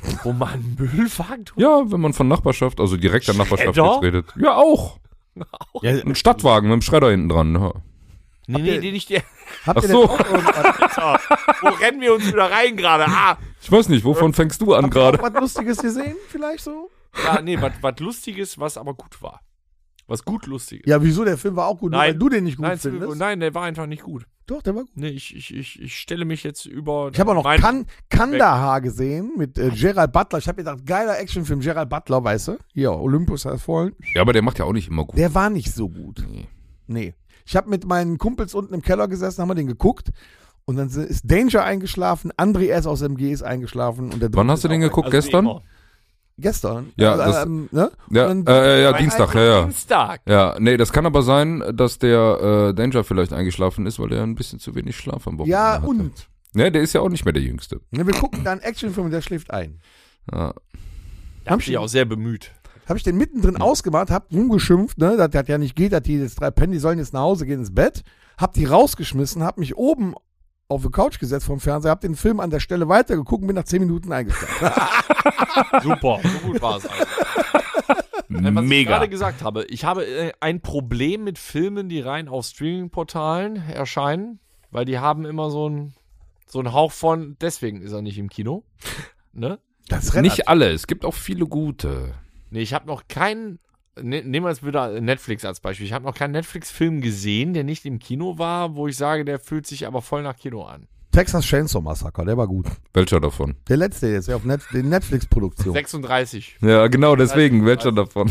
B: Wo man Müllwagen tut?
C: Ja, wenn man von Nachbarschaft, also direkter Nachbarschaft
B: Schredder?
C: jetzt redet. Ja, auch.
D: Ja,
C: Ein Stadtwagen mit einem Schredder hinten dran. Ja.
B: Nee, nicht der.
D: habt
C: Ach
D: ihr
C: so.
D: denn auch irgendwas,
B: Wo rennen wir uns wieder rein gerade?
C: Ich weiß nicht, wovon fängst du an gerade?
D: was Lustiges gesehen? Vielleicht so?
B: Ja, nee, was Lustiges, was aber gut war. Was gut Lustiges.
D: Ja, wieso? Der Film war auch gut, nur
B: Nein.
D: weil du den nicht gut
B: Nein,
D: findest.
B: nein, der war einfach nicht gut.
D: Doch, der war gut.
B: Nee, ich stelle mich jetzt über.
D: Ich habe auch noch
B: mein-
D: Kandahar gesehen mit Gerald Butler. Ich habe gedacht, geiler Actionfilm, Gerald Butler, weißt du? Hier, Olympus heißt vollen.
C: Ja, aber der macht ja auch nicht immer gut.
D: Der war nicht so gut. Nee. Ich habe mit meinen Kumpels unten im Keller gesessen, haben wir den geguckt. Und dann ist Danger eingeschlafen, André S. aus MG ist eingeschlafen. Und der
C: Wann hast du den geguckt?
B: Also wie
C: Gestern?
B: immer.
D: Gestern.
C: Ja,
D: Also,
C: das-
D: ne?
C: Ja,
D: Und dann-
C: ja, Dienstag, ja.
B: Dienstag.
C: Ja, nee, das kann aber sein, dass der Danger vielleicht eingeschlafen ist, weil er ein bisschen zu wenig Schlaf am Wochenende
D: Ja,
C: hatte.
D: und?
C: Ne, der ist ja auch nicht mehr der Jüngste.
D: Ne, wir gucken da einen Actionfilm und der schläft ein.
C: Ja.
B: Da hab ich auch sehr bemüht.
D: Habe ich den mittendrin ausgemacht, hab rumgeschimpft, ne, dass das ja nicht geht, dass die jetzt 3 pennen, die sollen jetzt nach Hause gehen ins Bett. Hab die rausgeschmissen, hab mich oben auf die Couch gesetzt vom Fernseher, hab den Film an der Stelle weitergeguckt und bin nach 10 Minuten eingeschlafen.
B: Super, so gut war es also. Was ich
C: Mega.
B: gerade gesagt habe, ich habe ein Problem mit Filmen, die rein auf Streaming-Portalen erscheinen, weil die haben immer so einen Hauch von, deswegen ist er nicht im Kino. Ne?
D: Das ist
C: Nicht alle, es gibt auch viele gute.
B: Nee, ich habe noch keinen, nehmen wir jetzt wieder Netflix als Beispiel, ich habe noch keinen Netflix-Film gesehen, der nicht im Kino war, wo ich sage, der fühlt sich aber voll nach Kino an.
D: Texas Chainsaw Massacre, der war gut.
C: Welcher davon?
D: Der letzte jetzt, der auf die Netflix-Produktion.
B: 36.
C: Ja, genau deswegen, welcher davon?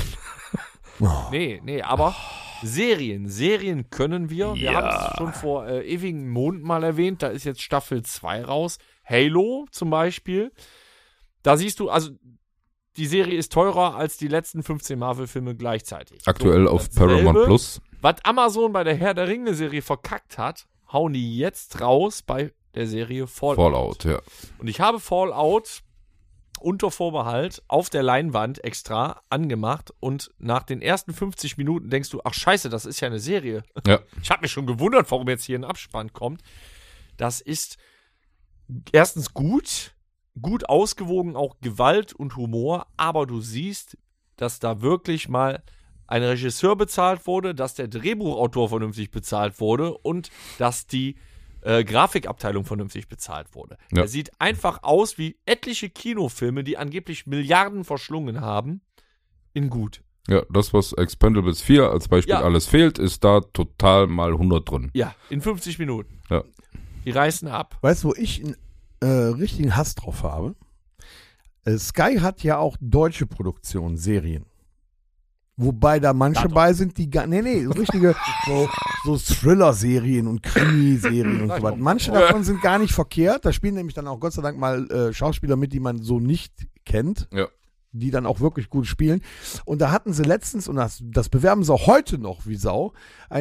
B: Nee, aber Serien können wir. Wir haben es schon vor ewigen Monaten mal erwähnt. Da ist jetzt Staffel 2 raus. Halo zum Beispiel. Da siehst du, also die Serie ist teurer als die letzten 15 Marvel-Filme gleichzeitig.
C: Aktuell
B: So,
C: auf
B: dasselbe,
C: Paramount Plus.
B: Was Amazon bei der Herr der Ringe-Serie verkackt hat, hauen die jetzt raus bei der Serie
C: Fallout, ja.
B: Und ich habe Fallout unter Vorbehalt auf der Leinwand extra angemacht und nach den ersten 50 Minuten denkst du, ach scheiße, das ist ja eine Serie.
C: Ja.
B: Ich habe mich schon gewundert, warum jetzt hier ein Abspann kommt. Das ist erstens gut ausgewogen, auch Gewalt und Humor, aber du siehst, dass da wirklich mal ein Regisseur bezahlt wurde, dass der Drehbuchautor vernünftig bezahlt wurde und dass die Grafikabteilung vernünftig bezahlt wurde.
C: Ja.
B: Er sieht einfach aus wie etliche Kinofilme, die angeblich Milliarden verschlungen haben, in gut.
C: Ja, das, was Expendables 4 als Beispiel
B: Ja.
C: alles fehlt, ist da total mal 100 drin.
B: Ja, in 50 Minuten.
C: Ja.
B: Die reißen ab.
D: Weißt du, wo ich einen richtigen Hass drauf habe? Sky hat ja auch deutsche Produktionen, Serien. Wobei da manche bei sind, die gar. Nee, so richtige so Thriller-Serien und Krimiserien und so weiter. Manche davon sind gar nicht verkehrt. Da spielen nämlich dann auch Gott sei Dank mal Schauspieler mit, die man so nicht kennt.
C: Ja.
D: Die dann auch wirklich gut spielen. Und da hatten sie letztens, und das bewerben sie auch heute noch wie Sau,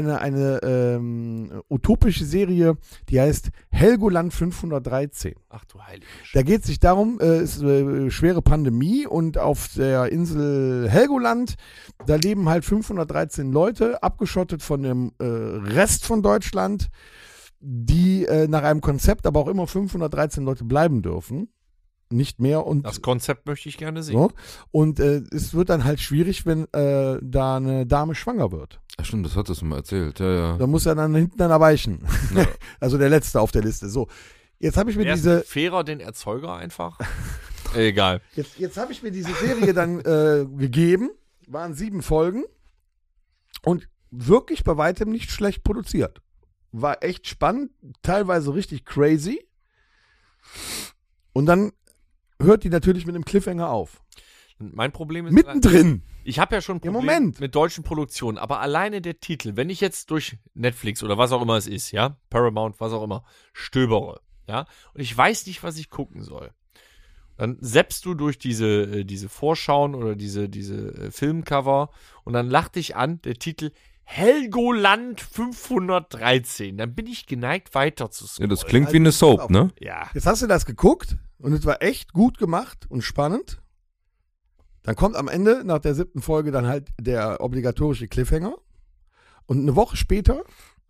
D: eine utopische Serie, die heißt Helgoland 513.
B: Ach du heilige
D: Da geht es sich darum, es ist eine schwere Pandemie und auf der Insel Helgoland, da leben halt 513 Leute, abgeschottet von dem Rest von Deutschland, die nach einem Konzept aber auch immer 513 Leute bleiben dürfen. Nicht mehr. Und
B: Das Konzept möchte ich gerne sehen.
D: so. Und es wird dann halt schwierig, wenn da eine Dame schwanger wird.
C: Ja, stimmt, das hattest du mal erzählt. Ja, ja.
D: Da muss er dann hinten weichen.
C: Ja.
D: Also der Letzte auf der Liste. So, jetzt habe ich mir
B: Wer ist
D: diese...
B: fairer den Erzeuger einfach? Egal.
D: Jetzt habe ich mir diese Serie dann gegeben. Waren 7 Folgen. Und wirklich bei weitem nicht schlecht produziert. War echt spannend, teilweise richtig crazy. Und dann hört die natürlich mit einem Cliffhanger auf.
B: Mein Problem ist,
D: Mittendrin.
B: ich habe ja schon ein
D: Im
B: Problem
D: Moment.
B: mit deutschen Produktionen, aber alleine der Titel, wenn ich jetzt durch Netflix oder was auch immer es ist, ja, Paramount, was auch immer, stöbere, ja, und ich weiß nicht, was ich gucken soll, dann zappst du durch diese Vorschauen oder diese Filmcover und dann lacht dich an, der Titel Helgoland 513. Dann bin ich geneigt, weiter zu
C: Ja,
B: scrollen.
C: das klingt wie eine Soap, ne?
B: Ja.
D: Jetzt hast du das geguckt und es war echt gut gemacht und spannend. Dann kommt am Ende nach der 7. Folge dann halt der obligatorische Cliffhanger. Und eine Woche später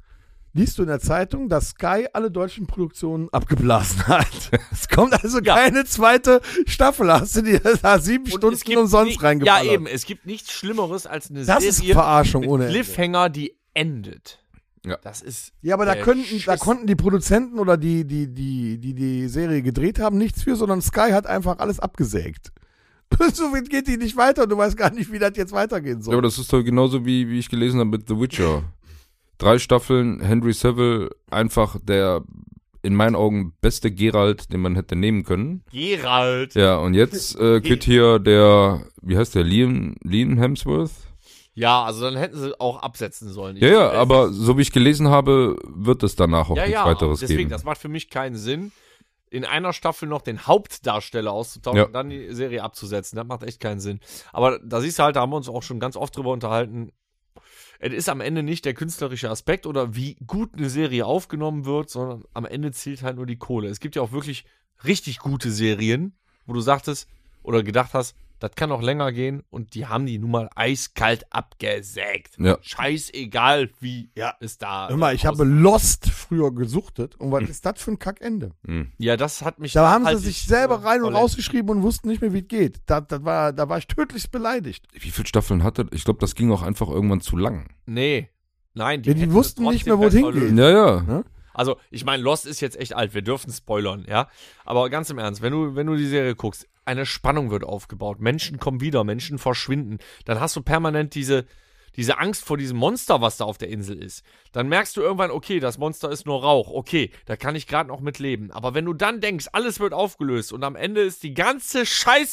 D: liest du in der Zeitung, dass Sky alle deutschen Produktionen abgeblasen hat. Es kommt also keine zweite Staffel. Hast du dir da 7 Stunden umsonst reingeballert?
B: Ja, eben. Es gibt nichts Schlimmeres als eine
D: Das
B: Serie
D: ist Verarschung
B: mit
D: ohne Ende.
B: Cliffhanger, die endet.
C: Ja.
B: Das ist.
D: Ja, aber da konnten die Produzenten oder die Serie gedreht haben nichts für, sondern Sky hat einfach alles abgesägt. So geht die nicht weiter und du weißt gar nicht, wie das jetzt weitergehen soll.
C: Ja, aber das ist doch genauso wie ich gelesen habe mit The Witcher. 3 Staffeln, Henry Cavill, einfach der in meinen Augen beste Geralt, den man hätte nehmen können.
B: Geralt.
C: Ja, und jetzt geht hier der, wie heißt der, Liam Hemsworth?
B: Ja, also dann hätten sie auch absetzen sollen.
C: Ja, aber so wie ich gelesen habe, wird es danach auch nichts weiteres
B: deswegen,
C: geben.
B: das macht für mich keinen Sinn, in einer Staffel noch den Hauptdarsteller auszutauschen und dann die Serie abzusetzen. Das macht echt keinen Sinn. Aber da siehst du halt, da haben wir uns auch schon ganz oft drüber unterhalten. Es ist am Ende nicht der künstlerische Aspekt oder wie gut eine Serie aufgenommen wird, sondern am Ende zählt halt nur die Kohle. Es gibt ja auch wirklich richtig gute Serien, wo du sagtest oder gedacht hast, das kann noch länger gehen und die haben die nun mal eiskalt abgesägt.
C: Ja.
B: Scheißegal, wie es da
D: Hör mal, ich habe Lost früher gesuchtet und was ist das für ein Kackende?
B: Ja, das hat mich...
D: Da haben sie
B: halt
D: sich
B: nicht,
D: selber rein und
B: verletzt.
D: rausgeschrieben und wussten nicht mehr, wie es geht. Da war ich tödlichst beleidigt.
C: Wie viele Staffeln hatte? Ich glaube, das ging auch einfach irgendwann zu lang.
B: Nee. Nein,
D: Die
B: hätten
D: wussten
B: trotzdem
D: nicht mehr, wo es
B: besser
D: hingeht.
B: lösen.
C: Ja.
B: Also, ich meine, Lost ist jetzt echt alt, wir dürfen spoilern, ja. Aber ganz im Ernst, wenn du die Serie guckst, eine Spannung wird aufgebaut, Menschen kommen wieder, Menschen verschwinden, dann hast du permanent diese Angst vor diesem Monster, was da auf der Insel ist. Dann merkst du irgendwann, okay, das Monster ist nur Rauch, okay, da kann ich gerade noch mit leben. Aber wenn du dann denkst, alles wird aufgelöst und am Ende ist die ganze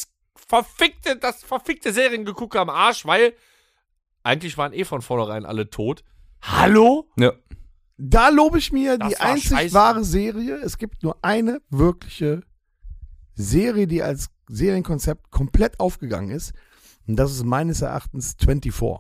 B: das verfickte Seriengegucke am Arsch, weil eigentlich waren von vornherein alle tot. Hallo?
C: Ja.
D: Da lobe ich mir
B: Das
D: die
B: war
D: einzig
B: scheiße.
D: wahre Serie. Es gibt nur eine wirkliche Serie, die als Serienkonzept komplett aufgegangen ist. Und das ist meines Erachtens 24.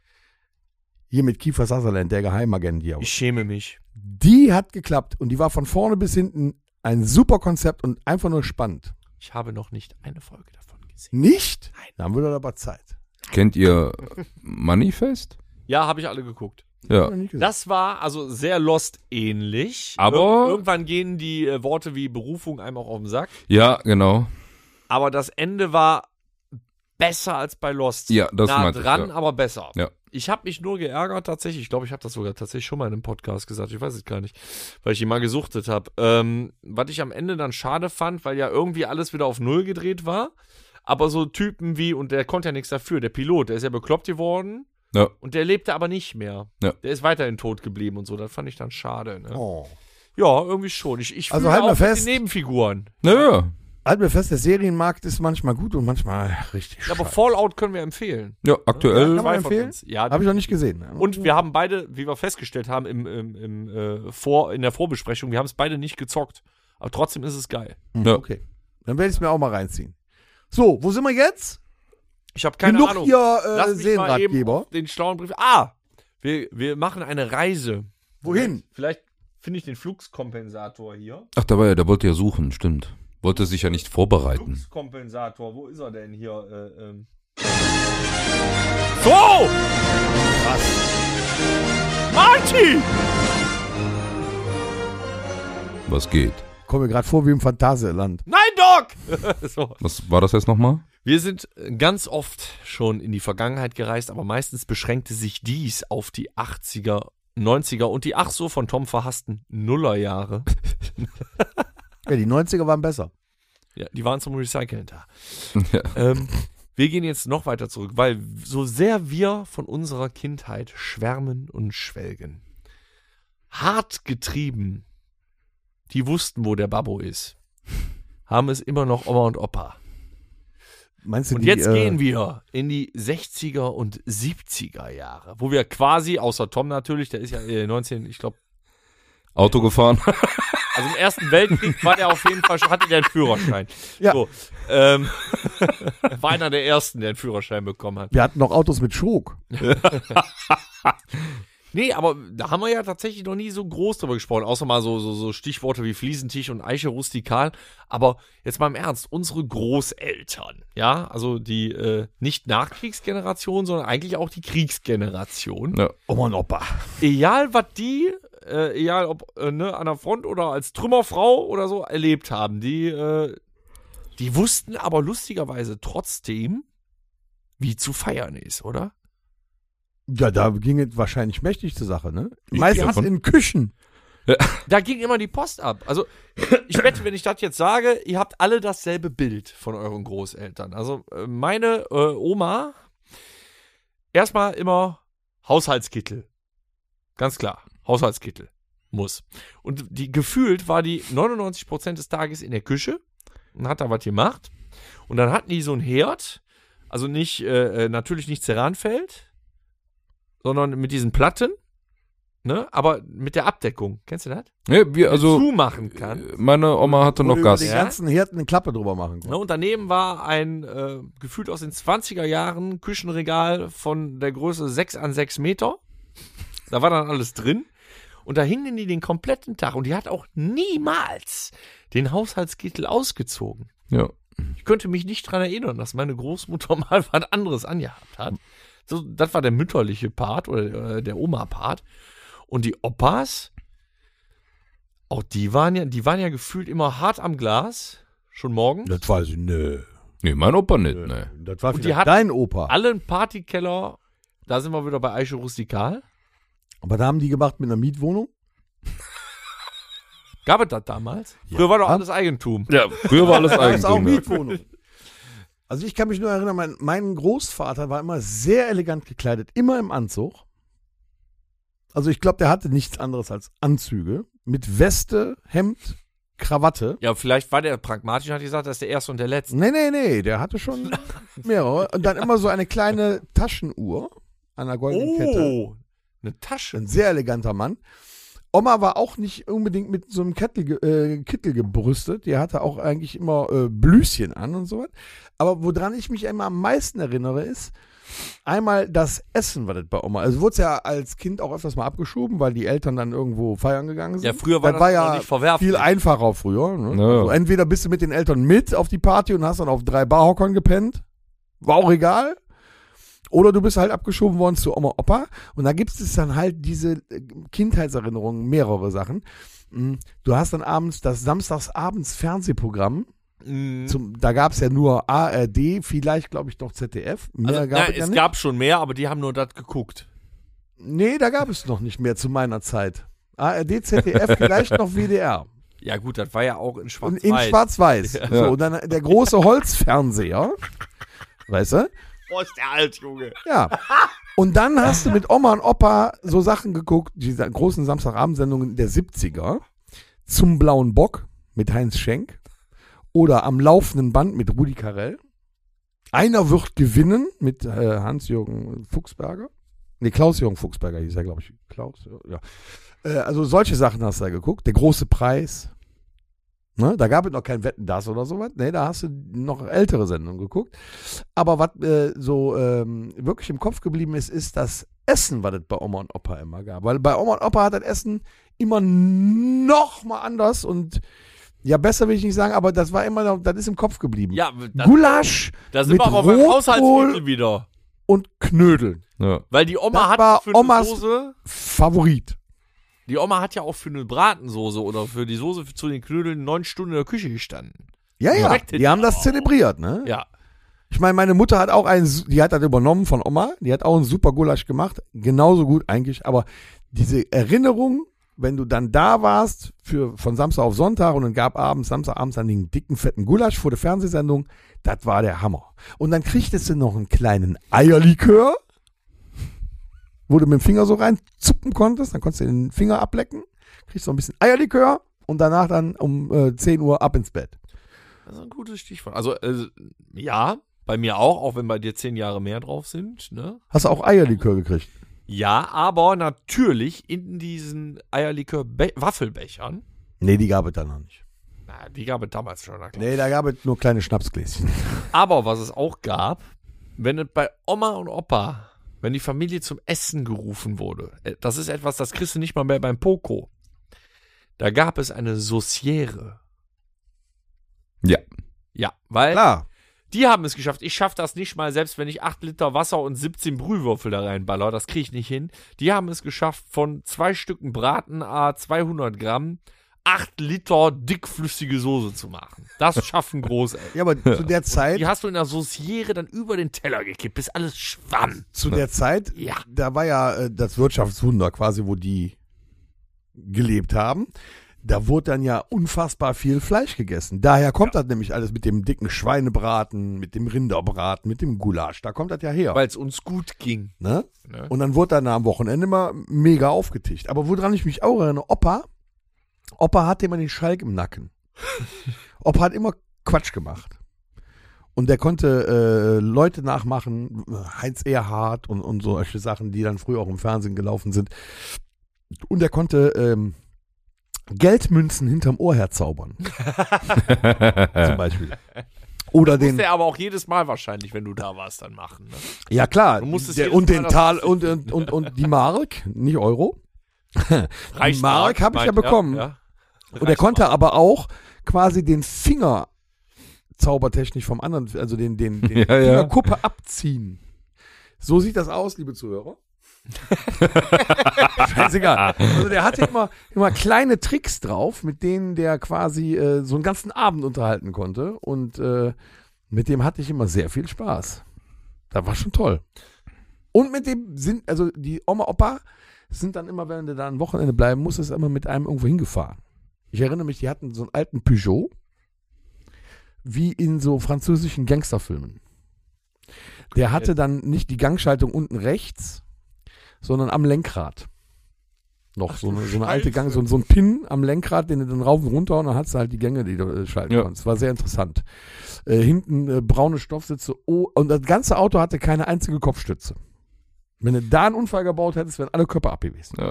D: Hier mit Kiefer Sutherland, der Geheimagent hier.
B: Ich schäme mich.
D: Die hat geklappt und die war von vorne bis hinten ein super Konzept und einfach nur spannend.
B: Ich habe noch nicht eine Folge davon gesehen.
D: Nicht? Nein. Dann wird aber Zeit.
C: Kennt ihr Manifest?
B: Ja, habe ich alle geguckt.
C: Ja.
B: Das war also sehr Lost-ähnlich.
C: Aber-
B: Irgendwann gehen die Worte wie Berufung einem auch auf den Sack.
C: Ja, genau.
B: Aber das Ende war besser als bei Lost.
C: Ja, das
B: nah
C: meinte ich,
B: dran,
C: ja.
B: aber besser.
C: Ja.
B: Ich habe mich nur geärgert tatsächlich. Ich glaube, ich habe das sogar tatsächlich schon mal in einem Podcast gesagt. Ich weiß es gar nicht, weil ich ihn mal gesuchtet habe. Was ich am Ende dann schade fand, weil ja irgendwie alles wieder auf Null gedreht war. Aber so Typen wie, und der konnte ja nichts dafür, der Pilot, der ist ja bekloppt geworden.
C: Ja.
B: Und der lebte aber nicht mehr.
C: Ja.
B: Der ist weiterhin tot geblieben und so. Das fand ich dann schade. Ne?
D: Oh.
B: Ja, irgendwie schon. Ich
D: Also
B: fühle
D: halt mal
B: auch mit
D: fest.
B: den Nebenfiguren.
C: Ja.
D: Halt mir fest, der Serienmarkt ist manchmal gut und manchmal richtig
B: Ja, aber
D: scheiße.
B: Fallout können wir empfehlen.
C: Ja, aktuell.
D: Kann man
B: Zwei von
D: empfehlen?
B: uns. Ja,
D: Habe ich noch nicht gesehen.
B: und wir haben beide, wie wir festgestellt haben in der Vorbesprechung, wir haben es beide nicht gezockt. Aber trotzdem ist es geil.
C: Ja.
D: Okay. Dann werde ich es mir auch mal reinziehen. So, wo sind wir jetzt?
B: Ich habe keine
D: Genug
B: Ahnung.
D: hier
B: Lass mich mal eben
D: Serienratgeber.
B: auf den schlauen Brief. Wir machen eine Reise.
D: Wohin?
B: Vielleicht finde ich den Fluxkompensator hier.
C: Ach, der wollte ja suchen, stimmt. Wollte sich ja nicht vorbereiten.
B: Fluxkompensator, wo ist er denn hier? So! Was? Marty!
C: Was geht?
D: Kommen wir gerade vor wie im Phantasialand.
B: Nein, Doc! So.
C: Was war das jetzt nochmal?
B: Wir sind ganz oft schon in die Vergangenheit gereist, aber meistens beschränkte sich dies auf die 80er, 90er und die ach so von Tom verhassten Nullerjahre.
D: Ja, die 90er waren besser.
B: Ja, die waren zum Recyceln da.
C: Ja.
B: Wir gehen jetzt noch weiter zurück, weil so sehr wir von unserer Kindheit schwärmen und schwelgen. Hart getrieben, die wussten, wo der Babbo ist, haben es immer noch Oma und Opa.
D: Meinst du
B: Und
D: die,
B: jetzt gehen wir in die 60er und 70er Jahre, wo wir quasi, außer Tom natürlich, der ist ja 19, ich glaube,
C: Auto gefahren.
B: also im Ersten Weltkrieg war der auf jeden Fall schon, hatte der einen Führerschein.
D: Ja.
B: So, war einer der Ersten, der einen Führerschein bekommen hat.
D: Wir hatten noch Autos mit Schok.
B: Nee, aber da haben wir ja tatsächlich noch nie so groß drüber gesprochen, außer mal so Stichworte wie Fliesentisch und Eiche rustikal. Aber jetzt mal im Ernst, unsere Großeltern, ja, also die nicht Nachkriegsgeneration, sondern eigentlich auch die Kriegsgeneration.
C: Ja.
D: Oma und Opa.
B: Egal, was die egal ob an der Front oder als Trümmerfrau oder so, erlebt haben. Die wussten aber lustigerweise trotzdem, wie zu feiern ist, oder?
D: Ja, da ging es wahrscheinlich mächtig zur Sache, ne?
B: Ich
D: Meistens
B: hab-
D: in Küchen.
B: Da ging immer die Post ab. Also, ich wette, wenn ich das jetzt sage, ihr habt alle dasselbe Bild von euren Großeltern. Also, meine Oma, erstmal immer Haushaltskittel. Ganz klar, Haushaltskittel muss. Und gefühlt war die 99% des Tages in der Küche und hat da was gemacht. Und dann hatten die so ein Herd, also nicht, natürlich nicht Ceranfeld, sondern mit diesen Platten. Ne? Aber mit der Abdeckung, kennst du das?
C: Ja,
B: Zumachen kann.
C: meine Oma hatte noch
D: Wo du
C: Gas.
D: über den ganzen Herd eine Klappe drüber machen
B: Ne?
D: konntest.
B: Und daneben war ein gefühlt aus den 20er Jahren Küchenregal von der Größe 6 an 6 Meter. Da war dann alles drin. Und da hingen die den kompletten Tag. Und die hat auch niemals den Haushaltskittel ausgezogen.
C: Ja.
B: Ich könnte mich nicht dran erinnern, dass meine Großmutter mal was anderes angehabt hat. So, das war der mütterliche Part oder der Oma-Part. Und die Opas, auch die waren ja gefühlt immer hart am Glas, schon morgens.
D: Das weiß ich, nö.
C: Nee, mein Opa nicht, ne.
D: Das war
B: Und die
D: vielleicht
B: hatten
D: dein Opa.
B: Alle einen Partykeller, da sind wir wieder bei Eiche Rustikal.
D: Aber da haben die gemacht mit einer Mietwohnung.
B: Gab es das damals? Früher war doch alles Eigentum.
C: Ja, früher war alles
D: Das ist auch
C: Eigentum. Ja.
D: Mietwohnung. Also ich kann mich nur erinnern, mein Großvater war immer sehr elegant gekleidet, immer im Anzug. Also ich glaube, der hatte nichts anderes als Anzüge mit Weste, Hemd, Krawatte.
B: Ja, vielleicht war der pragmatisch und hat gesagt, das ist der Erste und der Letzte.
D: Nee, der hatte schon mehrere. Und dann immer so eine kleine Taschenuhr an einer goldenen Kette.
B: Oh, eine Tasche.
D: Ein sehr eleganter Mann. Oma war auch nicht unbedingt mit so einem Kittel gebrüstet. Die hatte auch eigentlich immer Blüschen an und so was. Aber woran ich mich immer am meisten erinnere, ist einmal das Essen, war das bei Oma. Also wurde es ja als Kind auch öfters mal abgeschoben, weil die Eltern dann irgendwo feiern gegangen sind.
B: Ja, früher war das
D: war
B: noch
D: ja
B: nicht verwerflich.
D: viel einfacher früher. Ne?
C: Ja.
D: Also entweder bist du mit den Eltern mit auf die Party und hast dann auf 3 Barhockern gepennt. War auch egal. Oder du bist halt abgeschoben worden zu Oma, Opa. Und da gibt es dann halt diese Kindheitserinnerungen, mehrere Sachen. Du hast dann abends das samstagsabends Fernsehprogramm. Da gab es ja nur ARD, vielleicht glaube ich noch ZDF. Mehr
B: Also,
D: gab es ja
B: es
D: nicht.
B: gab schon mehr, aber die haben nur das geguckt.
D: Nee, da gab es noch nicht mehr zu meiner Zeit. ARD, ZDF, vielleicht noch WDR.
B: Ja gut, das war ja auch in
D: Und
B: Schwarz-Weiß.
D: in Schwarz-Weiß. So, und dann der große Holzfernseher. Weißt du?
B: Boah, ist der alt, Junge.
D: Ja. Und dann hast du mit Oma und Opa so Sachen geguckt, diese großen Samstagabendsendungen der 70er. Zum blauen Bock mit Heinz Schenk. Oder am laufenden Band mit Rudi Carrell. Einer wird gewinnen mit Hans-Jürgen Fuchsberger. Nee, Klaus-Jürgen Fuchsberger hieß er, glaube ich. Klaus, ja. Also solche Sachen hast du da geguckt. Der große Preis. Ne? Da gab es noch kein Wetten, das oder sowas. Nee, da hast du noch ältere Sendungen geguckt. Aber was wirklich im Kopf geblieben ist das Essen, was es bei Oma und Opa immer gab. Weil bei Oma und Opa hat das Essen immer noch mal anders und ja, besser will ich nicht sagen, aber das war immer noch, das ist im Kopf geblieben.
B: Ja,
D: Gulasch
B: da sind
D: mit
B: wir aber beim
D: Rotkohl
B: Haushaltsmittel wieder.
D: und Knödeln.
C: Ja.
B: Weil die Oma
D: Das
B: hat
D: war
B: für eine
D: Omas-
B: Soße,
D: Favorit.
B: die Oma hat ja auch für eine Bratensoße oder für die Soße zu den Knödeln 9 Stunden in der Küche gestanden.
D: Ja,
B: Schmeckte
D: die haben das
B: auch.
D: zelebriert, ne?
B: Ja.
D: Ich meine, meine Mutter hat auch die hat das übernommen von Oma, die hat auch einen super Gulasch gemacht, genauso gut eigentlich, aber diese Erinnerung, wenn du dann da warst von Samstag auf Sonntag und dann gab Samstagabends dann den dicken, fetten Gulasch vor der Fernsehsendung, das war der Hammer. Und dann kriegtest du noch einen kleinen Eierlikör, wo du mit dem Finger so reinzuppen konntest, dann konntest du den Finger ablecken, kriegst so ein bisschen Eierlikör und danach dann um 10 Uhr ab ins Bett.
B: Das ist ein gutes Stichwort. Also, ja, bei mir auch wenn bei dir 10 Jahre mehr drauf sind, ne?
D: Hast du auch Eierlikör gekriegt?
B: Ja, aber natürlich in diesen Eierlikör-Waffelbechern.
D: Nee, die gab es dann noch nicht.
B: Na, die gab es damals schon. Na klar.
D: Nee, da gab es nur kleine Schnapsgläschen.
B: Aber was es auch gab, wenn es bei Oma und Opa, wenn die Familie zum Essen gerufen wurde, das ist etwas, das kriegst du nicht mal mehr beim Poco. Da gab es eine Sauciere.
C: Ja.
B: Ja, weil
D: Klar.
B: Die haben es geschafft. Ich schaffe das nicht mal, selbst wenn ich 8 Liter Wasser und 17 Brühwürfel da reinballer. Das kriege ich nicht hin. Die haben es geschafft, von 2 Stücken Braten à 200 Gramm 8 Liter dickflüssige Soße zu machen. Das schaffen Großeltern.
D: Ja, aber zu der Zeit,
B: Die hast du in der Sauciere dann über den Teller gekippt, bis alles schwamm.
D: zu der Zeit,
B: Ja.
D: da war ja das Wirtschaftswunder quasi, wo die gelebt haben. Da wurde dann ja unfassbar viel Fleisch gegessen. Daher kommt das nämlich alles mit dem dicken Schweinebraten, mit dem Rinderbraten, mit dem Gulasch. Da kommt das ja her.
B: Weil es uns gut ging.
D: Ne?
B: Ne?
D: Und dann wurde dann am Wochenende mal mega aufgetischt. Aber woran ich mich auch erinnere, Opa hatte immer den Schalk im Nacken. Opa hat immer Quatsch gemacht. Und der konnte Leute nachmachen, Heinz Erhardt und solche Sachen, die dann früher auch im Fernsehen gelaufen sind. Und er konnte Geldmünzen hinterm Ohr herzaubern. Zum Beispiel. Oder den.
B: Musste er aber auch jedes Mal wahrscheinlich, wenn du da warst, dann machen. Ne?
D: Ja klar.
B: Du musstest
D: Und
B: jedes
D: den
B: Mal
D: Tal und die Mark, nicht Euro. Die Mark habe ich ja bekommen.
B: Ja.
D: Und er konnte aber auch quasi den Finger zaubertechnisch vom anderen, also den Fingerkuppe abziehen. So sieht das aus, liebe Zuhörer. Scheißegal. Also der hatte immer kleine Tricks drauf, mit denen der quasi so einen ganzen Abend unterhalten konnte. Und mit dem hatte ich immer sehr viel Spaß. Das war schon toll. Und mit dem also die Oma, Opa sind dann immer, wenn du da ein Wochenende bleiben musstest, immer mit einem irgendwo hingefahren. Ich erinnere mich, die hatten so einen alten Peugeot, wie in so französischen Gangsterfilmen. Der hatte dann nicht die Gangschaltung unten rechts, sondern am Lenkrad. Noch so eine alte Gang, so ein Pin am Lenkrad, den du dann rauf und runter und dann hast du halt die Gänge, die du schalten konntest. War sehr interessant. Hinten braune Stoffsitze und das ganze Auto hatte keine einzige Kopfstütze. Wenn du da einen Unfall gebaut hättest, wären alle Köpfe abgewesen.
C: Ja.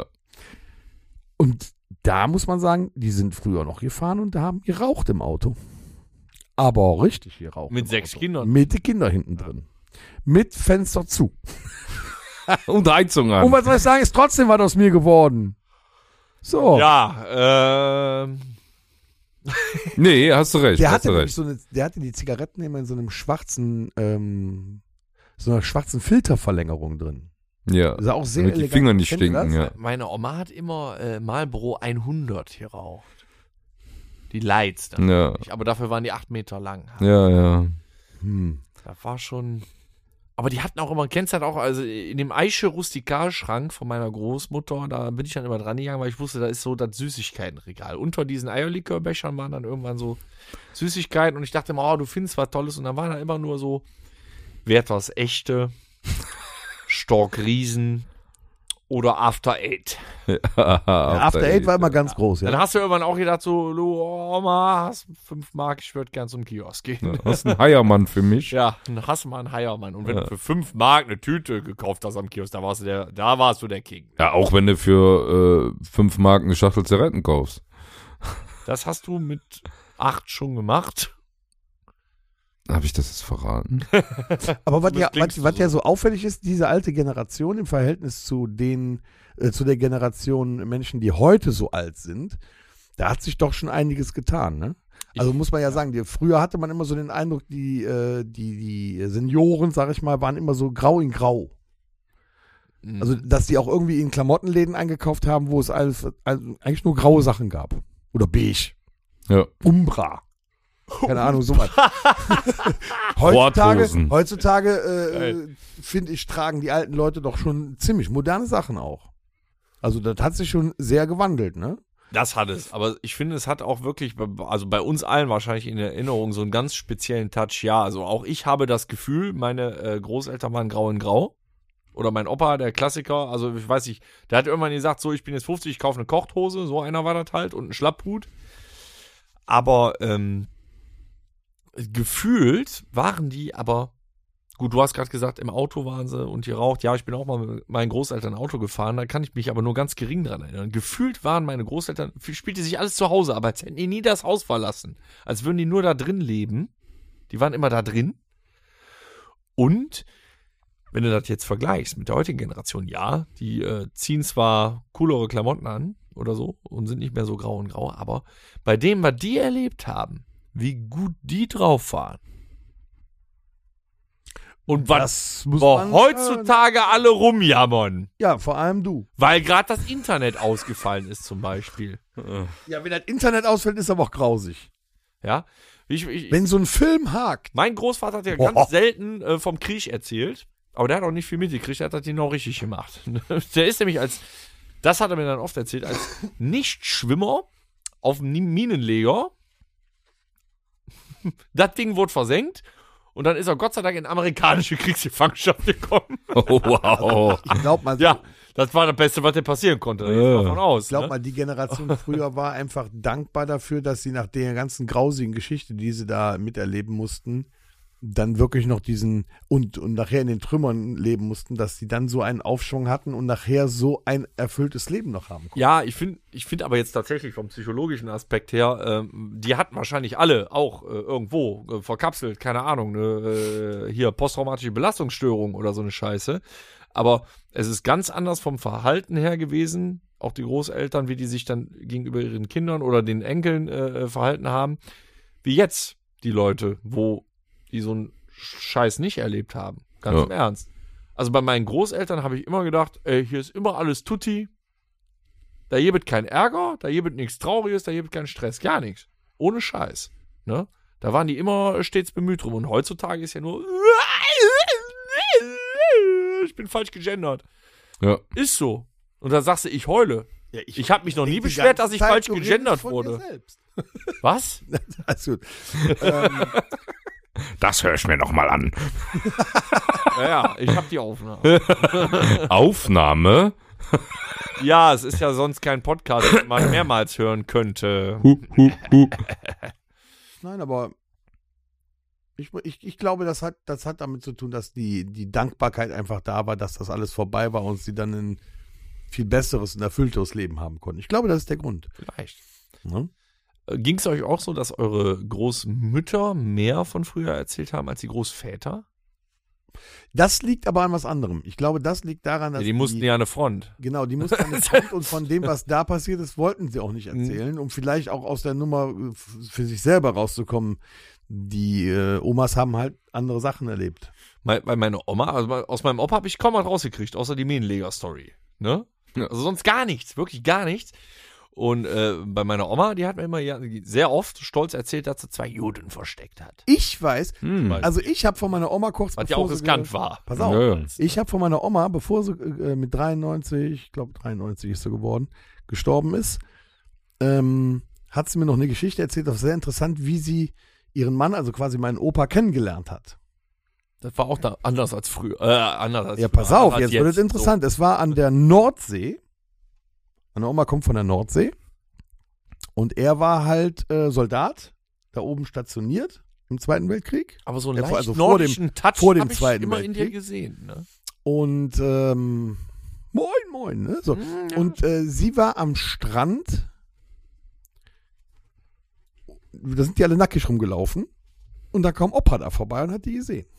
D: Und da muss man sagen, die sind früher noch gefahren und da haben geraucht im Auto. Aber auch richtig geraucht.
B: Mit
D: im
B: 6
D: Auto.
B: Kindern.
D: Mit den Kindern hinten drin. Mit Fenster zu.
C: Und Heizung an.
D: Und was soll ich sagen, ist trotzdem was aus mir geworden. So.
B: Ja,
C: Nee, hast du recht.
D: Der
C: hast
D: hatte
C: du
D: nämlich
C: recht.
D: der hatte die Zigaretten immer in so einem schwarzen, so einer schwarzen Filterverlängerung drin.
C: Ja.
D: Das ist auch sehr
C: Damit die
D: elegant.
C: Finger nicht
D: Kennt ihr
C: stinken,
D: das?
C: ja.
B: meine Oma hat immer Marlboro 100 geraucht. Die Lights dann.
C: Ja.
B: Aber dafür waren die 8 Meter lang.
C: Ja.
B: Das war schon. Aber die hatten auch immer, kennst du das auch, also in dem Eiche Rustikalschrank von meiner Großmutter, da bin ich dann immer dran gegangen, weil ich wusste, da ist so das Süßigkeitenregal. Unter diesen Eierlikörбechern waren dann irgendwann so Süßigkeiten und ich dachte immer, oh, du findest was Tolles und dann waren da immer nur so Werthers Echte, Stork Riesen oder After Eight.
D: After Eight war immer ganz groß,
B: Dann
D: ja.
B: hast du irgendwann auch gedacht, so, du Oma, hast 5 Mark, ich würde gern zum Kiosk gehen.
C: Ja. Hast einen Heiermann für mich?
B: Ja, dann hast du mal einen Heiermann. Und wenn du für 5 Mark eine Tüte gekauft hast am Kiosk, da warst du der King.
C: Ja, auch wenn du für 5 Mark eine Schachtel Zigaretten kaufst.
B: Das hast du mit 8 schon gemacht.
C: Habe ich das jetzt verraten?
D: Aber was
B: klingst du
D: ja so auffällig ist, diese alte Generation im Verhältnis zu der Generation Menschen, die heute so alt sind, da hat sich doch schon einiges getan, ne? Also muss man ja sagen, früher hatte man immer so den Eindruck, die Senioren, sag ich mal, waren immer so grau in grau. Also, dass die auch irgendwie in Klamottenläden eingekauft haben, wo es eigentlich nur graue Sachen gab. Oder beige.
C: Ja.
D: Umbra. Keine Ahnung, sowas.
C: Worthosen.
D: Heutzutage finde ich, tragen die alten Leute doch schon ziemlich moderne Sachen auch. Also das hat sich schon sehr gewandelt, ne?
B: Das hat es. Aber ich finde, es hat auch wirklich, also bei uns allen wahrscheinlich in Erinnerung, so einen ganz speziellen Touch. Ja, also auch ich habe das Gefühl, meine Großeltern waren grau in grau. Oder mein Opa, der Klassiker, also ich weiß nicht, der hat irgendwann gesagt, so, ich bin jetzt 50, ich kaufe eine Kochthose, so einer war das halt, und einen Schlapphut. Aber gefühlt waren die aber, gut, du hast gerade gesagt, im Auto waren sie und geraucht. Ja, ich bin auch mal mit meinen Großeltern Auto gefahren, da kann ich mich aber nur ganz gering dran erinnern. Gefühlt waren meine Großeltern, spielte sich alles zu Hause, aber als hätten die nie das Haus verlassen. Als würden die nur da drin leben. Die waren immer da drin. Und wenn du das jetzt vergleichst mit der heutigen Generation, ja, die ziehen zwar coolere Klamotten an oder so und sind nicht mehr so grau und grau, aber bei dem, was die erlebt haben, wie gut die drauf waren, Und was
D: Das muss man
B: heutzutage alle rumjammern.
D: Ja, vor allem du.
B: Weil gerade das Internet ausgefallen ist zum Beispiel.
D: Ja, wenn das Internet ausfällt, ist aber auch grausig.
B: Ja.
D: Wenn so ein Film hakt.
B: Mein Großvater hat ja ganz selten vom Krieg erzählt. Aber der hat auch nicht viel mitgekriegt. Der hat das genau richtig gemacht. Der ist nämlich das hat er mir dann oft erzählt, als Nichtschwimmer auf dem Minenleger. Das Ding wurde versenkt. Und dann ist er Gott sei Dank in amerikanische Kriegsgefangenschaft gekommen.
C: Oh, wow.
D: Ich glaub mal,
B: Ja, das war das Beste, was dir passieren konnte. Da gehe ich mal davon aus.
D: Ich glaube
B: Ne?
D: mal, die Generation früher war einfach dankbar dafür, dass sie nach der ganzen grausigen Geschichte, die sie da miterleben mussten, dann wirklich noch und nachher in den Trümmern leben mussten, dass sie dann so einen Aufschwung hatten und nachher so ein erfülltes Leben noch haben konnten.
B: Ja, ich find aber jetzt tatsächlich vom psychologischen Aspekt her, die hatten wahrscheinlich alle auch irgendwo verkapselt, keine Ahnung, hier posttraumatische Belastungsstörung oder so eine Scheiße. Aber es ist ganz anders vom Verhalten her gewesen, auch die Großeltern, wie die sich dann gegenüber ihren Kindern oder den Enkeln verhalten haben, wie jetzt die Leute, die so einen Scheiß nicht erlebt haben. Ganz im Ernst. Also bei meinen Großeltern habe ich immer gedacht, ey, hier ist immer alles tutti. Da gibt es keinen Ärger, da gibt es nichts Trauriges, da gibt es keinen Stress, gar nichts. Ohne Scheiß. Ne? Da waren die immer stets bemüht drum. Und heutzutage ist ja nur ich bin falsch gegendert.
C: Ja.
B: Ist so. Und da sagst du, ich heule.
D: Ja,
B: Ich habe mich noch nie
D: die
B: beschwert,
D: ganze
B: dass ich
D: Zeit,
B: falsch
D: du redest
B: gegendert
D: von dir
B: wurde.
D: selbst.
B: Was?
D: Alles gut.
C: Das höre ich mir noch mal an.
B: Ja, ich habe die Aufnahme.
C: Aufnahme?
B: Ja, es ist ja sonst kein Podcast, den man mehrmals hören könnte.
D: Nein, aber ich glaube, das hat damit zu tun, dass die Dankbarkeit einfach da war, dass das alles vorbei war und sie dann ein viel besseres und erfüllteres Leben haben konnten. Ich glaube, das ist der Grund.
B: Vielleicht.
D: Ne?
B: Ging es euch auch so, dass eure Großmütter mehr von früher erzählt haben als die Großväter?
D: Das liegt aber an was anderem. Ich glaube, das liegt daran, dass
B: Ja, die mussten ja an der Front.
D: Genau, die mussten an die Front und von dem, was da passiert ist, wollten sie auch nicht erzählen, um vielleicht auch aus der Nummer für sich selber rauszukommen. Die Omas haben halt andere Sachen erlebt.
B: Bei meiner Oma, also aus meinem Opa habe ich kaum was rausgekriegt, außer die Minenleger-Story. Ne? Also sonst gar nichts, wirklich gar nichts. Und bei meiner Oma, die hat mir immer sehr oft stolz erzählt, dass sie 2 Juden versteckt hat.
D: Ich weiß, also ich habe von meiner Oma kurz
B: Was ja auch riskant war.
D: Pass auf,
C: Ja.
D: ich habe von meiner Oma, bevor sie mit 93, ich glaube 93 ist sie geworden, gestorben ist, hat sie mir noch eine Geschichte erzählt, das ist sehr interessant, wie sie ihren Mann, also quasi meinen Opa, kennengelernt hat.
B: Das war auch da anders als früher. Ja,
D: Pass auf, jetzt wird es interessant. Es war an der Nordsee. Meine Oma kommt von der Nordsee. Und er war halt Soldat, da oben stationiert im Zweiten Weltkrieg.
B: Aber so einen
D: Ja,
B: leicht
D: also
B: nordischen Touch
D: vor dem
B: habe ich
D: Zweiten
B: immer in dir
D: Weltkrieg.
B: gesehen. Ne?
D: Und moin, ne? So.
B: Ja.
D: Und sie war am Strand. Da sind die alle nackig rumgelaufen. Und da kam Opa da vorbei und hat die gesehen.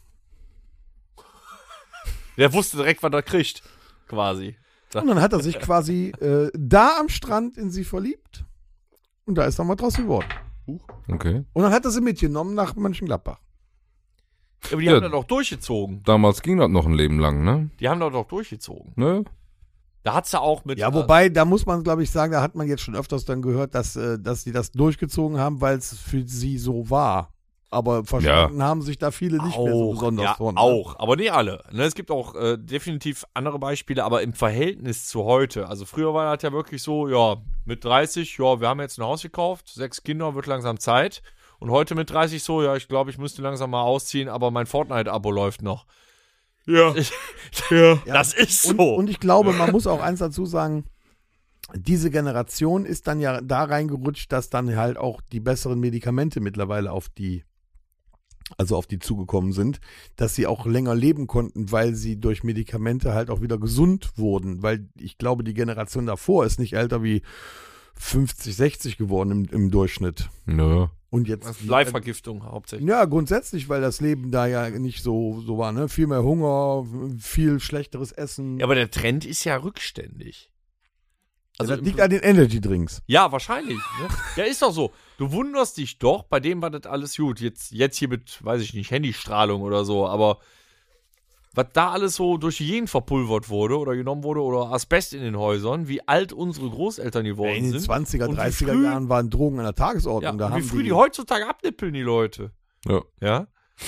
B: Der wusste direkt, was er kriegt. Quasi.
D: Und dann hat er sich quasi da am Strand in sie verliebt. Und da ist dann was draus geworden.
C: Okay.
D: Und dann hat er sie mitgenommen nach Mönchengladbach.
B: Aber die
C: Ja.
B: haben das doch durchgezogen.
C: Damals ging das noch ein Leben lang, ne?
B: Die haben das doch durchgezogen.
C: Ne?
B: Da hat sie auch mit.
D: Ja, wobei, da muss man, glaube ich, sagen, da hat man jetzt schon öfters dann gehört, dass sie das durchgezogen haben, weil es für sie so war. Aber verstanden haben sich da viele nicht mehr so besonders
B: ja,
D: von. Ne?
B: auch, aber nicht alle. Ne, es gibt auch definitiv andere Beispiele, aber im Verhältnis zu heute. Also früher war das ja wirklich so, ja, mit 30, ja, wir haben jetzt ein Haus gekauft, 6 Kinder, wird langsam Zeit. Und heute mit 30 so, ja, ich glaube, ich müsste langsam mal ausziehen, aber mein Fortnite-Abo läuft noch.
C: Ja.
B: Das ist so.
D: Und ich glaube, man muss auch eins dazu sagen, diese Generation ist dann ja da reingerutscht, dass dann halt auch die besseren Medikamente mittlerweile auf die zugekommen sind, dass sie auch länger leben konnten, weil sie durch Medikamente halt auch wieder gesund wurden, weil ich glaube, die Generation davor ist nicht älter wie 50, 60 geworden im Durchschnitt.
C: Nö.
D: Und jetzt
B: Bleivergiftung hauptsächlich.
D: ja, grundsätzlich, weil das Leben da ja nicht so war, ne? Viel mehr Hunger, viel schlechteres Essen.
B: Ja, aber der Trend ist ja rückständig. Also
D: das liegt an den Energy Drinks.
B: ja, wahrscheinlich. Ne? Ja, ist doch so. Du wunderst dich doch, bei dem war das alles gut. Jetzt hier mit, weiß ich nicht, Handystrahlung oder so, aber was da alles so durch jeden verpulvert wurde oder genommen wurde oder Asbest in den Häusern, wie alt unsere Großeltern geworden
D: In den
B: sind.
D: 20er,
B: Und wie
D: 30er
B: früh-
D: Jahren waren Drogen an der
B: Ja,
D: Tagesordnung. Da
B: und
D: haben
B: wie früh die heutzutage abnippeln, die Leute.
C: Ja.
B: Ja.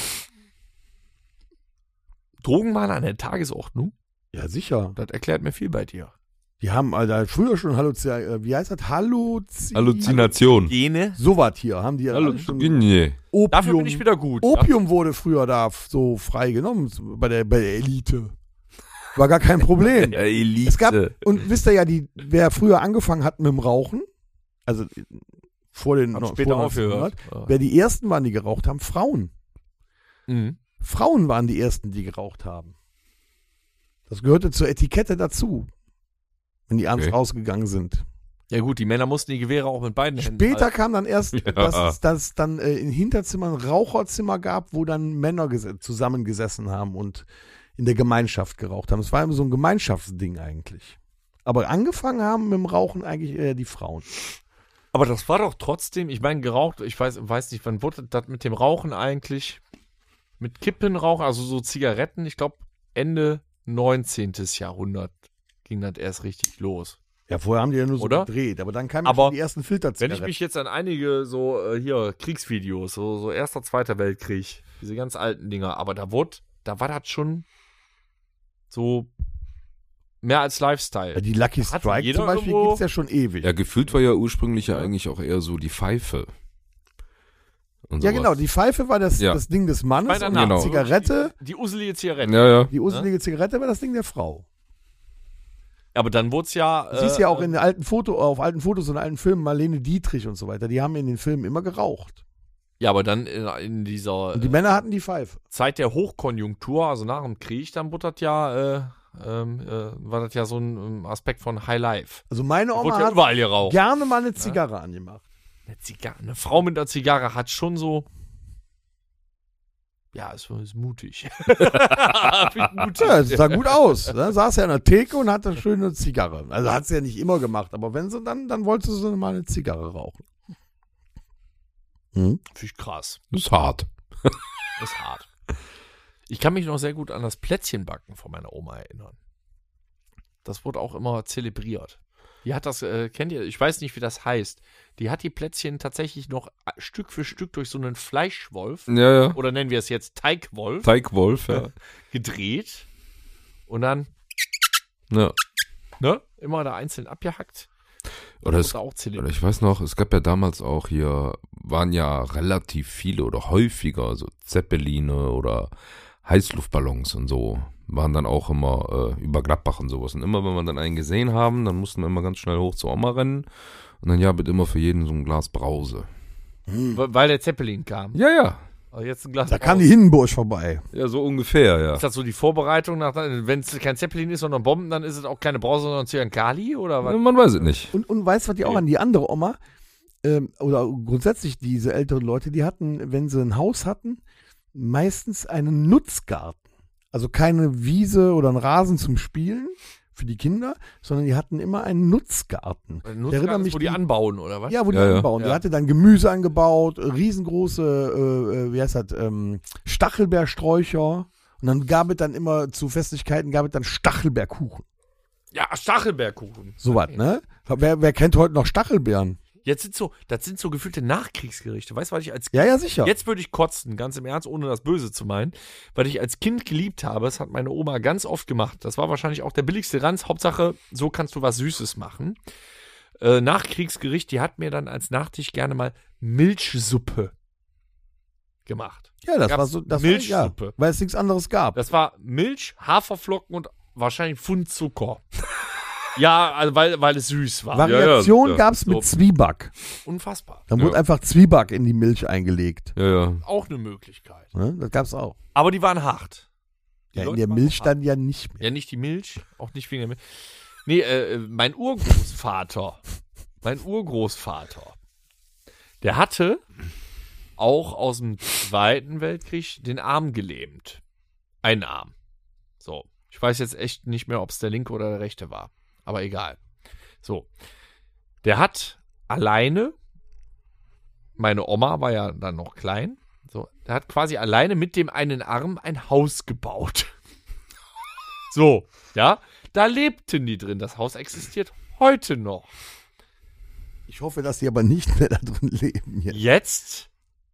B: Drogen waren an der Tagesordnung.
D: Ja, sicher.
B: Das erklärt mir viel bei dir.
D: Die haben Alter, früher schon wie heißt das?
C: Halluzination.
B: Gene.
D: Sowas hier haben die ja alle schon.
C: Nee.
B: Dafür bin ich
D: Opium,
B: wieder gut.
D: Opium wurde früher da so frei genommen bei der Elite. War gar kein Problem.
C: Elite.
D: Es gab, und wisst ihr ja, wer früher angefangen hat mit dem Rauchen, also vor den
B: Hat
D: vor
B: später
D: 1900,
B: aufgehört.
D: wer die ersten waren, die geraucht haben, Frauen.
B: Mhm.
D: Frauen waren die ersten, die geraucht haben. Das gehörte zur Etikette dazu, wenn die abends
C: Okay.
D: rausgegangen sind.
B: Ja gut, die Männer mussten die Gewehre auch mit beiden Händen
D: Später
B: halten.
D: kam dann erst,
C: Ja.
D: dass es dann in Hinterzimmern Raucherzimmer gab, wo dann Männer zusammengesessen haben und in der Gemeinschaft geraucht haben. Es war immer so ein Gemeinschaftsding eigentlich. Aber angefangen haben mit dem Rauchen eigentlich eher die Frauen.
B: Aber das war doch trotzdem, ich meine, geraucht, ich weiß nicht, wann wurde das mit dem Rauchen eigentlich? Mit Kippenrauchen, also so Zigaretten, ich glaube Ende 19. Jahrhundert ging das erst richtig los.
D: Ja, vorher haben die ja nur so
B: Oder?
D: gedreht, aber dann kamen
B: Aber
D: schon die ersten
B: Wenn
D: Filterzigaretten.
B: ich mich jetzt an einige so hier Kriegsvideos, so Erster, Zweiter Weltkrieg, diese ganz alten Dinger, aber da war das schon so mehr als Lifestyle.
D: Ja, die Lucky
B: Hat
D: Strike
B: jeder
D: zum Beispiel
B: irgendwo-
D: gibt es ja schon ewig.
C: Ja, gefühlt war ja ursprünglich ja eigentlich auch eher so die Pfeife. Und
D: Ja,
C: sowas.
D: genau, die Pfeife war das
C: Ja.
D: Ding des Mannes
B: Bei der
D: und
C: Genau.
D: die Zigarette,
B: Die uselige Zigarette.
C: Ja, ja.
D: die uselige Zigarette war das Ding der Frau.
B: Aber dann wurde es ja.
D: Siehst ja auch in den alten auf alten Fotos und alten Filmen Marlene Dietrich und so weiter, die haben in den Filmen immer geraucht.
B: Ja, aber dann in dieser
D: Und die Männer hatten die Pfeife.
B: Zeit der Hochkonjunktur, also nach dem Krieg, dann wurde das ja, war das ja so ein Aspekt von High Life.
D: Also meine Oma
B: Wurde ja
D: hat
B: überall geraucht.
D: gerne mal eine Zigarre angemacht.
B: Eine Frau mit einer Zigarre hat schon so. Ja, ist mutig. Finde ich mutig.
D: Ja, es sah gut aus. Ne? Saß ja in der Theke und hatte eine schöne Zigarre. Also hat sie ja nicht immer gemacht, aber wenn sie dann wollte sie mal eine Zigarre rauchen.
B: Finde ich krass.
C: Das ist hart.
B: Ist hart. Ich kann mich noch sehr gut an das Plätzchenbacken von meiner Oma erinnern. Das wurde auch immer zelebriert. Die hat das, kennt ihr, ich weiß nicht, wie das heißt. Die hat die Plätzchen tatsächlich noch Stück für Stück durch so einen Fleischwolf,
C: Ja, ja.
B: oder nennen wir es jetzt Teigwolf,
C: Teigwolf, ja.
B: gedreht und dann,
C: ja.
B: ne, immer da einzeln abgehackt.
C: Oder,
B: Das
C: es,
B: wurde auch
C: oder
B: zelebriert.
C: ich weiß noch, es gab ja damals auch hier, waren ja relativ viele oder häufiger so Zeppeline oder Heißluftballons und so. Waren dann auch immer über Gladbach und sowas. Und immer, wenn wir dann einen gesehen haben, dann mussten wir immer ganz schnell hoch zur Oma rennen. Und dann ja, bitte immer für jeden so ein Glas Brause.
B: Weil der Zeppelin kam.
C: Ja, ja.
B: Aber jetzt ein Glas
D: Da kam
B: Brause.
D: die Hindenburg vorbei.
C: Ja, so ungefähr, ja.
B: Ist das so die Vorbereitung? Wenn es kein Zeppelin ist, sondern Bomben, dann ist es auch keine Brause, sondern Zyankali? Oder was?
C: Man weiß es nicht.
D: Und weißt du, was die auch an die andere Oma, oder grundsätzlich diese älteren Leute, die hatten, wenn sie ein Haus hatten, meistens einen Nutzgarten. Also keine Wiese oder einen Rasen zum Spielen für die Kinder, sondern die hatten immer einen Nutzgarten.
B: Nutzgarten
D: erinnert
B: ist,
D: mich
B: wo die
D: die-
B: anbauen, oder was?
D: Ja, wo die
C: Ja, ja.
D: anbauen. Die
B: Ja.
D: hatte dann Gemüse angebaut, riesengroße, wie heißt das, Stachelbeersträucher. Und dann gab es dann immer zu Festlichkeiten, gab es dann Stachelbeerkuchen.
B: Ja, Stachelbeerkuchen.
D: Sowas, ne? Wer kennt heute noch Stachelbeeren?
B: Das sind so gefühlte Nachkriegsgerichte. Weißt du, was ich als
D: Ja, sicher.
B: Jetzt würde ich kotzen, ganz im Ernst, ohne das Böse zu meinen, weil ich als Kind geliebt habe. Das hat meine Oma ganz oft gemacht. Das war wahrscheinlich auch der billigste Ranz. Hauptsache, so kannst du was Süßes machen. Nachkriegsgericht, die hat mir dann als Nachtisch gerne mal Milchsuppe gemacht.
D: Ja, das
B: Gab's
D: war so, das
B: Milchsuppe.
D: War, ja, weil es nichts anderes gab.
B: Das war Milch, Haferflocken und wahrscheinlich Pfund Zucker. Ja, also weil es süß war.
D: Variation
C: ja.
D: gab es mit
B: So.
D: Zwieback.
B: Unfassbar.
D: Dann
C: Ja.
D: wurde einfach Zwieback in die Milch eingelegt.
C: Ja, ja.
B: Auch eine Möglichkeit.
D: Ne? Das gab's auch.
B: Aber die waren hart. Die
D: Ja, in
B: Leute
D: der
B: waren
D: Milch
B: hart.
D: dann ja nicht mehr.
B: Ja, nicht die Milch, auch nicht wegen der Milch. Nee, mein Urgroßvater, der hatte auch aus dem Zweiten Weltkrieg den Arm gelähmt. Einen Arm. So. Ich weiß jetzt echt nicht mehr, ob es der linke oder der rechte war. Aber egal. So. Der hat alleine, meine Oma war ja dann noch klein, so, der hat quasi alleine mit dem einen Arm ein Haus gebaut. So, ja, da lebten die drin. Das Haus existiert heute noch.
D: Ich hoffe, dass die aber nicht mehr da drin leben.
B: Jetzt,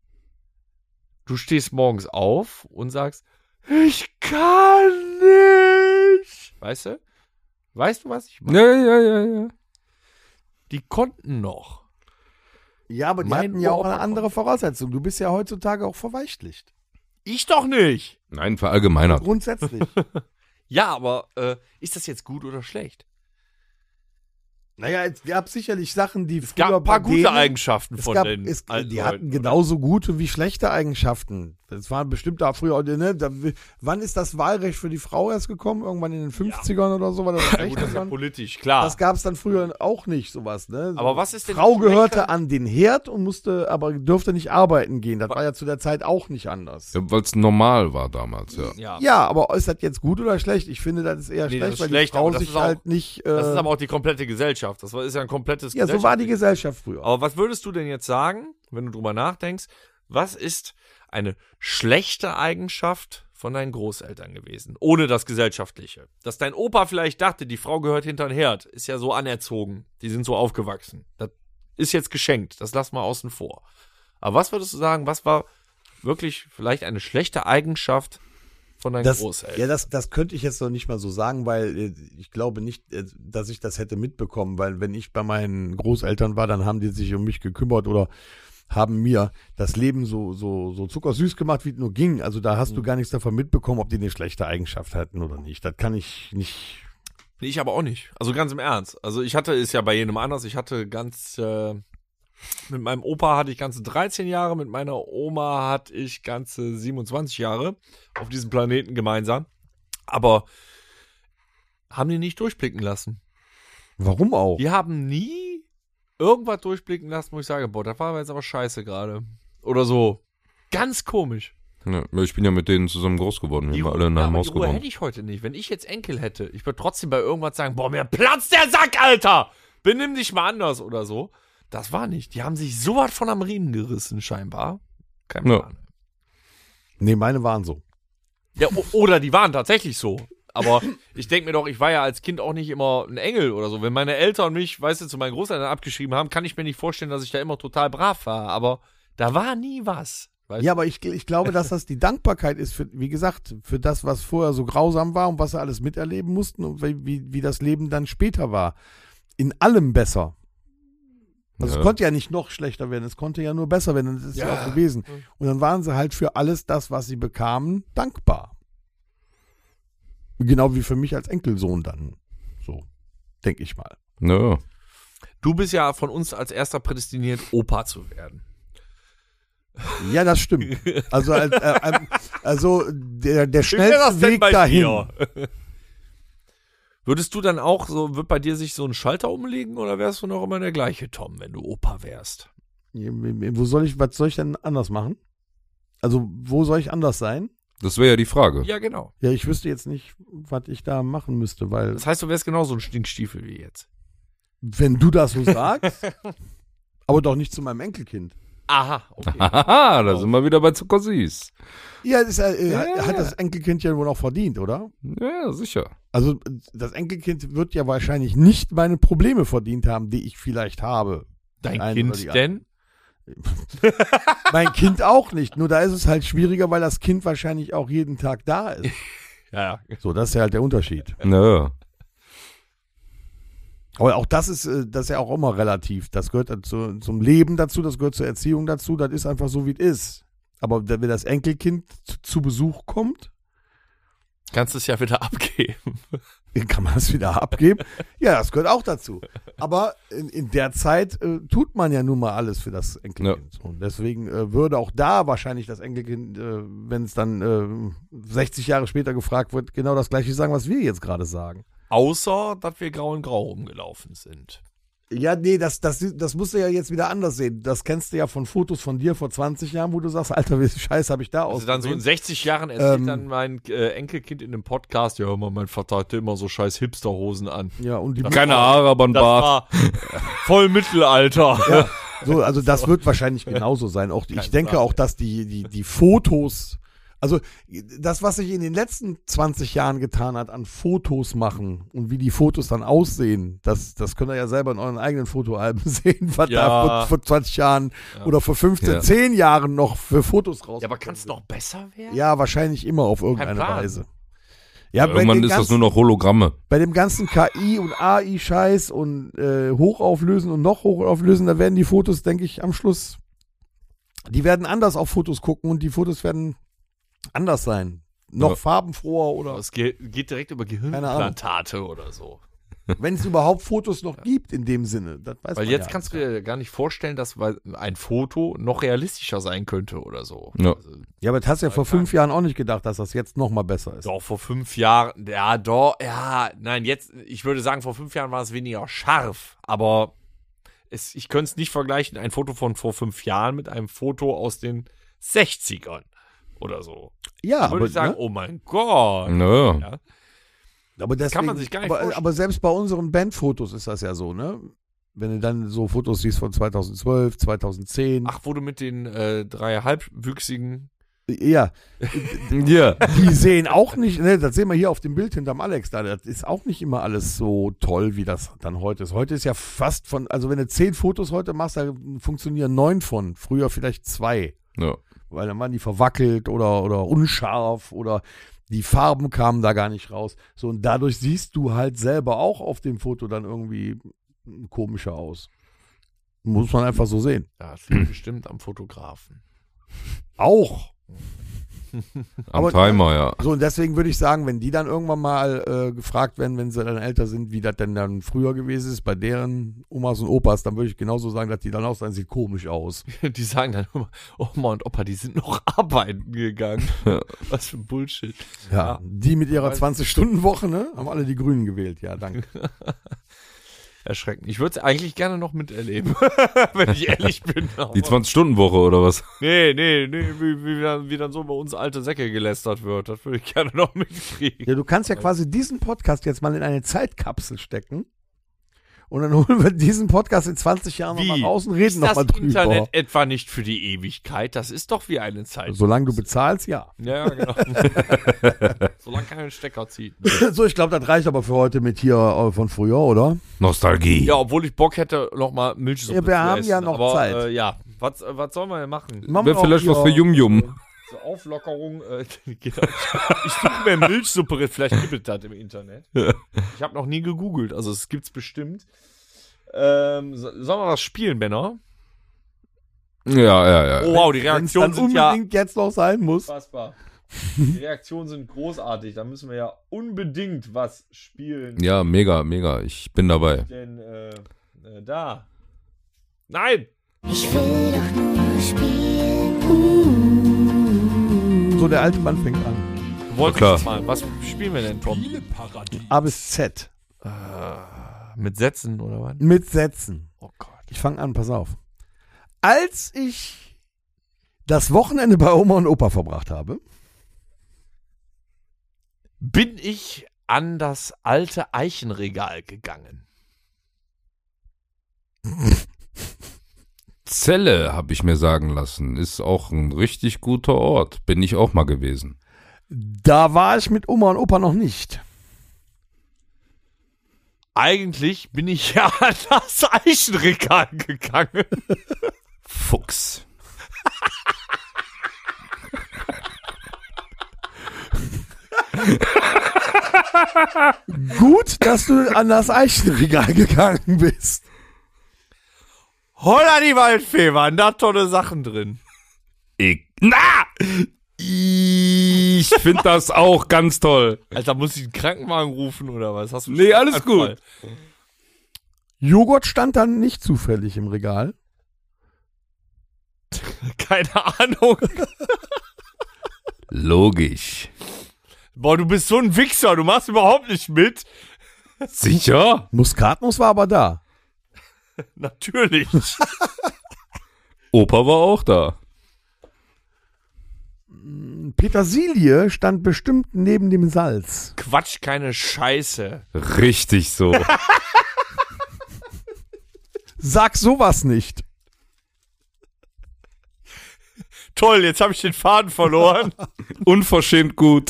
B: du stehst morgens auf und sagst, ich kann nicht. Weißt du? Weißt du, was ich meine?
C: Ja.
B: Die konnten noch.
D: Ja, aber die
B: Mein
D: hatten ja auch
B: Opa
D: eine andere Voraussetzung. Du bist ja heutzutage auch verweichlicht.
B: Ich doch nicht.
C: Nein, verallgemeinert.
D: Grundsätzlich.
B: Ja, aber ist das jetzt gut oder schlecht?
D: Naja, es gab sicherlich Sachen, die
B: Es gab ein paar gute Eigenschaften von den alten
D: die hatten
B: Leuten,
D: genauso gute wie schlechte Eigenschaften. Das waren bestimmt da früher, ne? Wann ist das Wahlrecht für die Frau erst gekommen? Irgendwann in den 50ern oder so? War das
B: Ja, gut, das ist ja
D: 60ern?
B: politisch, klar.
D: Das gab es dann früher auch nicht, sowas, ne? So,
B: Aber was ist denn
D: Frau
B: schlechter?
D: gehörte an den Herd und durfte nicht arbeiten gehen. Das war ja zu der Zeit auch nicht anders.
C: Ja, weil es normal war damals, ja.
B: Ja.
D: Ja, aber ist das jetzt gut oder schlecht? Ich finde, das ist eher
B: Nee, das
D: schlecht,
B: ist
D: weil
B: schlecht,
D: die Frau
B: aber das
D: sich
B: ist auch-
D: halt nicht.
B: Das ist aber auch die komplette Gesellschaft. Das ist ja ein komplettes
D: ja, so war die Gesellschaft früher.
B: Aber was würdest du denn jetzt sagen, wenn du drüber nachdenkst, was ist eine schlechte Eigenschaft von deinen Großeltern gewesen, ohne das Gesellschaftliche? Dass dein Opa vielleicht dachte, die Frau gehört hinter den Herd, ist ja so anerzogen, die sind so aufgewachsen. Das ist jetzt geschenkt, das lass mal außen vor. Aber was würdest du sagen, was war wirklich vielleicht eine schlechte Eigenschaft von deinen Großeltern?
D: Ja, das könnte ich jetzt noch nicht mal so sagen, weil ich glaube nicht, dass ich das hätte mitbekommen, weil wenn ich bei meinen Großeltern war, dann haben die sich um mich gekümmert oder haben mir das Leben so zuckersüß gemacht, wie es nur ging. Also da hast du gar nichts davon mitbekommen, ob die eine schlechte Eigenschaft hatten oder nicht. Das kann ich nicht.
B: Nee, ich aber auch nicht. Also ganz im Ernst. Also ich hatte, ist ja bei jedem anders, ich hatte mit meinem Opa hatte ich ganze 13 Jahre, mit meiner Oma hatte ich ganze 27 Jahre auf diesem Planeten gemeinsam. Aber haben die nicht durchblicken lassen.
D: Warum auch?
B: Die haben nie irgendwas durchblicken lassen, wo ich sage, boah, das war jetzt aber scheiße gerade. Oder so. Ganz komisch.
C: Ja, ich bin ja mit denen zusammen groß geworden. Wir haben alle in einem
B: aber
C: Haus
B: die Ruhe
C: gewohnt.
B: hätte ich heute nicht. Wenn ich jetzt Enkel hätte, ich würde trotzdem bei irgendwas sagen, boah, mir platzt der Sack, Alter! Benimm dich mal anders oder so. Das war nicht. Die haben sich so was von am Riemen gerissen, scheinbar. Kein
C: Ja.
B: Plan.
D: Nee, meine waren so.
B: Ja, oder die waren tatsächlich so. Aber ich denke mir doch, ich war ja als Kind auch nicht immer ein Engel oder so. Wenn meine Eltern mich, weißt du, zu meinen Großeltern abgeschrieben haben, kann ich mir nicht vorstellen, dass ich da immer total brav war. Aber da war nie was. Weißt
D: Ja,
B: du?
D: aber ich glaube, dass das die Dankbarkeit ist, für, wie gesagt, für das, was vorher so grausam war und was sie alles miterleben mussten und wie das Leben dann später war. In allem besser. Also
C: Ja.
D: es konnte ja nicht noch schlechter werden, es konnte ja nur besser werden. Und das ist ja auch gewesen. Und dann waren sie halt für alles das, was sie bekamen, dankbar. Genau wie für mich als Enkelsohn dann. So, denke ich mal.
C: Ja.
B: Du bist ja von uns als erster prädestiniert, Opa zu werden.
D: Ja, das stimmt. Also, der
B: Wie wäre
D: schnellste Weg dahin.
B: dir? Würdest du dann auch so, wird bei dir sich so ein Schalter umlegen oder wärst du noch immer der gleiche Tom, wenn du Opa wärst?
D: Was soll ich denn anders machen? Also, wo soll ich anders sein?
C: Das wäre ja die Frage.
B: Ja, genau.
D: Ja, ich wüsste jetzt nicht, was ich da machen müsste, weil,
B: Das heißt, du wärst genauso ein Stinkstiefel wie jetzt.
D: wenn du das so sagst, aber doch nicht zu meinem Enkelkind.
B: Aha, okay.
C: Haha, da sind wir wieder bei Zuckersüß.
D: Ja, das hat das Enkelkind ja wohl auch verdient, oder?
C: Ja, sicher.
D: Also, das Enkelkind wird ja wahrscheinlich nicht meine Probleme verdient haben, die ich vielleicht habe.
B: Dein
D: Die eine
B: Kind
D: oder die
B: denn?
D: Mein Kind auch nicht. Nur da ist es halt schwieriger, weil das Kind wahrscheinlich auch jeden Tag da ist.
B: Ja,
D: So, das ist ja halt der Unterschied.
C: Ja.
D: Aber auch das ist ja auch immer relativ. Das gehört zum Leben dazu, das gehört zur Erziehung dazu. Das ist einfach so, wie es ist. Aber wenn das Enkelkind zu Besuch kommt,
B: kannst es ja wieder abgeben.
D: kann man es wieder abgeben. Ja, das gehört auch dazu. Aber in der Zeit tut man ja nun mal alles für das Enkelkind. Und deswegen würde auch da wahrscheinlich das Enkelkind, wenn es dann 60 Jahre später gefragt wird, genau das Gleiche sagen, was wir jetzt gerade sagen.
B: Außer, dass wir grau in grau rumgelaufen sind.
D: Ja, nee, das musst du ja jetzt wieder anders sehen. Das kennst du ja von Fotos von dir vor 20 Jahren, wo du sagst, Alter, wie Scheiß habe ich da
B: Also dann so in
D: ausgesehen.
B: 60 Jahren erzählt dann mein Enkelkind in einem Podcast, ja, hör mal, mein Vater hatte immer so scheiß Hipsterhosen an.
D: Ja, und die
C: Keine Haare, aber ein
B: Das
C: Bart.
B: war voll Mittelalter.
D: Ja, so, also das wird wahrscheinlich genauso sein. Auch ich denke auch, dass die Fotos Also das, was sich in den letzten 20 Jahren getan hat an Fotos machen und wie die Fotos dann aussehen, das könnt ihr ja selber in euren eigenen Fotoalben sehen, was da vor 20 Jahren oder vor 15, 10 Jahren noch für Fotos rauskommen.
B: Ja, aber kann es noch besser werden?
D: Ja, wahrscheinlich immer auf irgendeine Weise. Ja,
C: Irgendwann ist das nur noch Hologramme.
D: Bei dem ganzen KI und AI-Scheiß und hochauflösen und noch hochauflösen, da werden die Fotos, denke ich, am Schluss, die werden anders auf Fotos gucken und die Fotos werden anders sein. Noch farbenfroher oder.
B: Es geht direkt über Gehirnimplantate oder so.
D: Wenn es überhaupt Fotos noch gibt in dem Sinne. Das weiß
B: Weil
D: man
B: jetzt kannst du dir gar nicht vorstellen, dass ein Foto noch realistischer sein könnte oder so.
C: Ja.
B: Also,
D: ja, aber das hast du ja vor 5 Jahren auch nicht gedacht, dass das jetzt noch mal besser ist.
B: doch, vor 5 Jahren, nein, jetzt, ich würde sagen, vor 5 Jahren war es weniger scharf, aber ich könnte es nicht vergleichen, ein Foto von vor 5 Jahren mit einem Foto aus den 60ern oder so.
D: Ja,
B: würde ich sagen, oh mein Gott.
C: Naja.
B: Ja.
D: aber deswegen,
B: kann man sich gar nicht vorstellen.
D: aber selbst bei unseren Bandfotos ist das ja so, ne? Wenn du dann so Fotos siehst von 2012, 2010.
B: Ach, wo du mit den 3 halbwüchsigen.
D: Ja,
C: Ja.
D: die sehen auch nicht, ne, das sehen wir hier auf dem Bild hinterm Alex da, das ist auch nicht immer alles so toll, wie das dann heute ist. Heute ist ja fast also wenn du 10 Fotos heute machst, da funktionieren 9 von, früher vielleicht 2.
C: Ja.
D: Weil dann waren die verwackelt oder unscharf oder die Farben kamen da gar nicht raus. So, und dadurch siehst du halt selber auch auf dem Foto dann irgendwie komischer aus. Muss man einfach so sehen.
B: Ja, das liegt bestimmt am Fotografen.
D: Auch.
C: Am
D: Aber-
C: Timer, ja.
D: So, und deswegen würde ich sagen, wenn die dann irgendwann mal gefragt werden, wenn sie dann älter sind, wie das denn dann früher gewesen ist, bei deren Omas und Opas, dann würde ich genauso sagen, dass die dann auch sagen, sieht komisch aus.
B: Die sagen dann immer, Oma und Opa, die sind noch arbeiten gegangen. Was für Bullshit.
D: Ja, die mit ihrer 20-Stunden-Woche, ne, haben alle die Grünen gewählt. Ja, danke.
B: Erschreckend. Ich würde es eigentlich gerne noch miterleben, wenn ich ehrlich bin.
C: Die 20-Stunden-Woche oder was?
B: Nee, wie dann so bei uns alte Säcke gelästert wird. Das würde ich gerne noch mitkriegen.
D: Ja, du kannst ja quasi diesen Podcast jetzt mal in eine Zeitkapsel stecken. Und dann holen wir diesen Podcast in 20 Jahren nochmal raus und reden nochmal
B: Ist das
D: drüber.
B: Internet etwa nicht für die Ewigkeit? Das ist doch wie eine Zeit.
D: Solange du bezahlst, ja.
B: Ja, genau. Solange keinen Stecker zieht.
D: So, ich glaube, das reicht aber für heute mit hier von früher, oder?
C: Nostalgie.
B: Ja, obwohl ich Bock hätte, nochmal Milchsuppe
D: Ja, wir
B: zu
D: haben
B: essen.
D: ja noch
B: aber,
D: Zeit.
B: Ja, was sollen wir denn machen?
D: Machen
C: Wäre
D: wir
C: vielleicht
D: auch
C: was für
D: hier-
C: Yum-Yum.
B: Zur Auflockerung. Ich suche mir Milchsuppe, vielleicht gibt es das im Internet. Ich habe noch nie gegoogelt, also es gibt's bestimmt. Sollen wir was spielen, Benner?
C: Ja.
B: Oh wow, die
D: Wenn's dann
B: Reaktionen sind ja
D: unbedingt jetzt noch sein muss.
B: unfassbar. Die Reaktionen sind großartig, da müssen wir ja unbedingt was spielen.
C: Ja, mega. Ich bin dabei.
B: Denn, da. Nein!
E: Ich will doch nur spielen.
D: So, der alte Mann fängt an.
B: Du wolltest
C: klar.
B: es mal. Was spielen wir denn, Tom?
D: A bis Z.
B: Mit Sätzen oder was?
D: Mit Sätzen.
B: Oh Gott.
D: Ich fange an, pass auf. Als ich das Wochenende bei Oma und Opa verbracht habe,
B: Bin ich an das alte Eichenregal gegangen?
C: Celle, habe ich mir sagen lassen, ist auch ein richtig guter Ort. Bin ich auch mal gewesen.
D: da war ich mit Oma und Opa noch nicht.
B: Eigentlich bin ich ja an das Eichenregal gegangen.
C: Fuchs.
D: Gut, dass du an das Eichenregal gegangen bist.
B: Holla die Waldfee, waren da tolle Sachen drin.
C: Ich finde das auch ganz toll.
B: Alter, muss ich einen Krankenwagen rufen oder was? Hast du
C: Nee, alles
B: Anfall?
D: Joghurt stand dann nicht zufällig im Regal.
B: Keine Ahnung.
C: Logisch.
B: Boah, du bist so ein Wichser, du machst überhaupt nicht mit.
C: Sicher?
D: Muskatnuss war aber da.
B: Natürlich.
C: Opa war auch da.
D: Petersilie stand bestimmt neben dem Salz.
B: Quatsch, keine Scheiße.
C: Richtig so.
D: Sag sowas nicht.
B: Toll, jetzt habe ich den Faden verloren.
C: Unverschämt gut.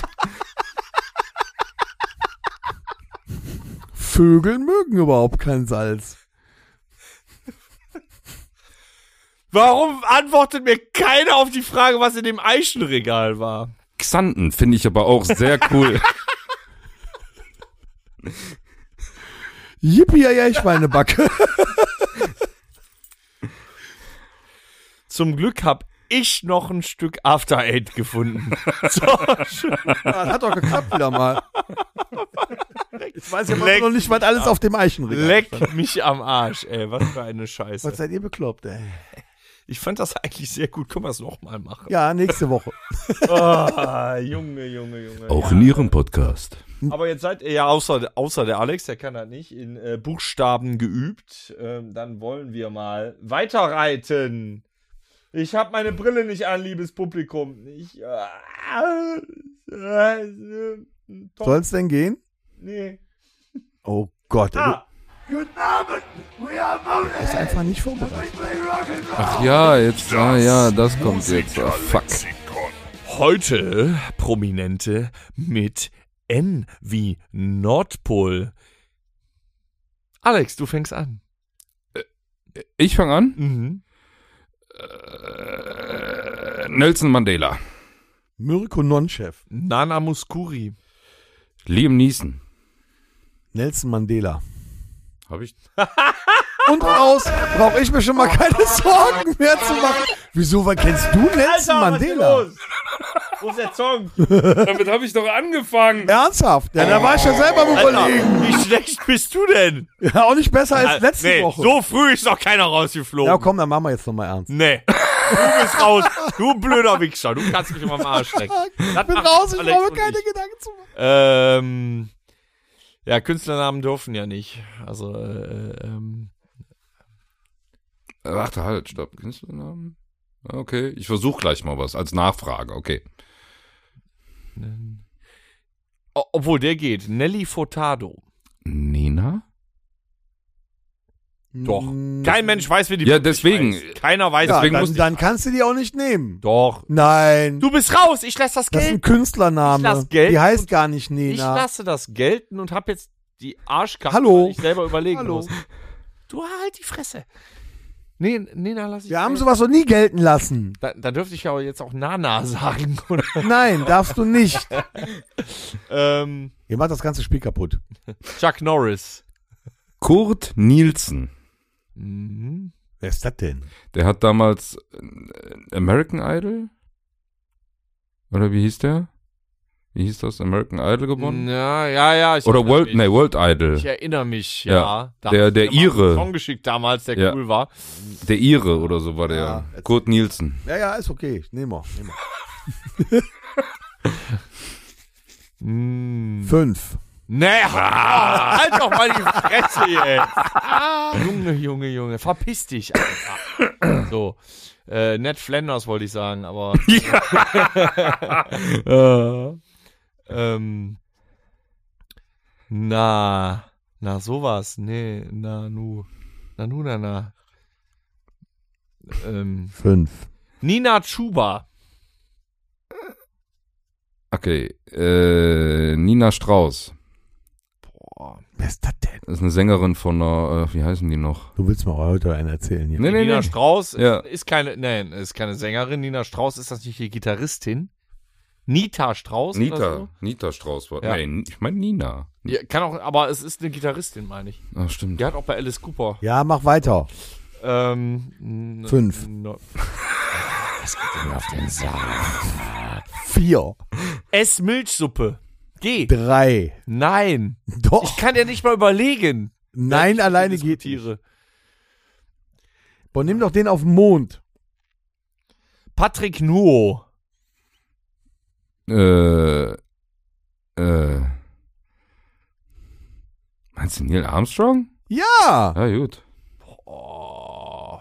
D: Vögel mögen überhaupt kein Salz.
B: Warum antwortet mir keiner auf die Frage, was in dem Eichenregal war?
C: Xanten finde ich aber auch sehr cool.
D: Yippie, ja, Schweinebacke.
B: Zum Glück habe ich noch ein Stück After Eight gefunden. So,
D: Das hat doch geklappt wieder mal. Ich weiß ja
B: Leck.
D: noch nicht, was alles auf dem Eichenregal stand.
B: leck mich am Arsch, ey. Was für eine Scheiße.
D: Was seid ihr bekloppt, ey?
B: Ich fand das eigentlich sehr gut. Können wir es nochmal machen?
D: Ja, nächste Woche.
B: Oh, Junge.
C: Auch in Ihrem Podcast.
B: Aber jetzt seid ihr ja außer der Alex, der kann das nicht, in Buchstaben geübt. Dann wollen wir mal weiterreiten. Ich habe meine Brille nicht an, liebes Publikum.
D: Soll's denn gehen?
B: Nee.
D: Oh Gott.
B: Ah,
D: Er ist einfach nicht vorbereitet.
C: Ach ja, jetzt, das kommt jetzt. Oh, fuck.
B: heute Prominente mit N wie Nordpol. Alex, du fängst an.
C: Ich fange an.
B: Mhm.
C: Nelson Mandela.
D: Mirko Nonchef.
B: Nana Mouskouri.
C: Liam Neeson.
D: Nelson Mandela.
C: Habe ich?
D: Und raus brauche ich mir schon mal keine Sorgen mehr zu machen. Wieso, was kennst du Nelson Mandela?
B: Wo ist der Song?
C: Damit habe ich doch angefangen.
D: Ernsthaft? Ja, da war ich ja selber am Überlegen.
B: Wie schlecht bist du denn?
D: Ja, auch nicht besser als letzte
B: Nee,
D: Woche.
B: so früh ist doch keiner rausgeflogen.
D: Ja, komm, dann machen wir jetzt nochmal ernst.
B: Nee. Du bist raus. Du blöder Wichser. Du kannst mich immer am Arsch lecken.
D: Ich bin raus, ich brauche mir keine Gedanken zu machen.
B: Ja, Künstlernamen dürfen ja nicht. Also,
C: Warte, halt, stopp. Künstlernamen? Okay, ich versuche gleich mal was als Nachfrage, okay.
B: obwohl der geht. Nelly Furtado.
C: Nina?
B: Doch. Kein Mensch weiß, wer die
C: Ja,
B: wirklich
C: deswegen.
B: heißt. Keiner weiß.
D: Ja,
C: deswegen
D: dann,
C: musste ich-
D: dann kannst du die auch nicht nehmen.
B: Doch.
D: Nein.
B: Du bist raus. Ich lasse das
D: Das ist ein
B: gelten.
D: Künstlername.
B: Ich lass gelten
D: Die heißt
B: und-
D: gar nicht
B: Ich
D: Nena.
B: lasse das gelten und habe jetzt die Arschkarte,
D: Hallo.
B: weil ich selber überlegen
D: Hallo.
B: muss. Du halt die Fresse. Nee, Nena lass ich
D: Wir haben
B: gelten.
D: sowas noch nie gelten lassen.
B: Da dürfte ich ja jetzt auch Nana sagen, oder?
D: Nein, darfst du nicht.
B: ähm,
D: Ihr macht das ganze Spiel kaputt.
B: Chuck Norris.
C: Kurt Nielsen.
B: Mhm.
D: Wer ist das denn?
C: Der hat damals American Idol? Oder wie hieß der? Wie hieß das? American Idol gewonnen?
B: Ja. Ich
C: Oder
B: erinnere
C: World
B: mich.
C: Idol.
B: Ich erinnere mich,
C: Ja.
B: ja. Da
C: Der-
B: hast du
C: der
B: mir mal
C: Ire.
B: einen Song geschickt damals, der
C: Ja.
B: cool war.
C: Der Ire oder so war der.
D: Ja, erzähl.
C: Kurt Nielsen.
D: Ja, ist okay. Nehmen wir. 5.
B: Nee, halt doch mal die Fresse jetzt. Junge, verpiss dich, Alter. So, Ned Flanders wollte ich sagen, aber na sowas, nee, na.
D: 5.
B: Nina Chuba.
C: Okay. Nina Strauß.
D: Wer ist das denn?
C: Das ist eine Sängerin von einer, wie heißen die noch?
D: Du willst mir heute einen erzählen hier.
C: Nee.
B: Nina Strauß
C: Ja.
B: ist keine Sängerin. Nina Strauß ist das nicht die Gitarristin? Nita Strauß oder so?
C: Nita Strauß war.
B: Ja.
C: Nee, ich meine Nina.
B: Ja, kann auch, aber es ist eine Gitarristin, meine ich.
C: Ach, stimmt.
B: Die hat auch bei Alice Cooper.
D: Ja, mach weiter.
B: 5.
D: 4.
B: Ess Milchsuppe. Geh.
D: 3.
B: Nein.
D: Doch.
B: Ich kann ja nicht mal überlegen.
D: Nein,
B: wenn ich
D: alleine geht nicht.
B: diskutiere.
D: Boah, nimm doch den auf den Mond.
B: Patrick Nuo.
C: Meinst du Neil Armstrong?
D: Ja.
C: Ja, gut.
B: Oh.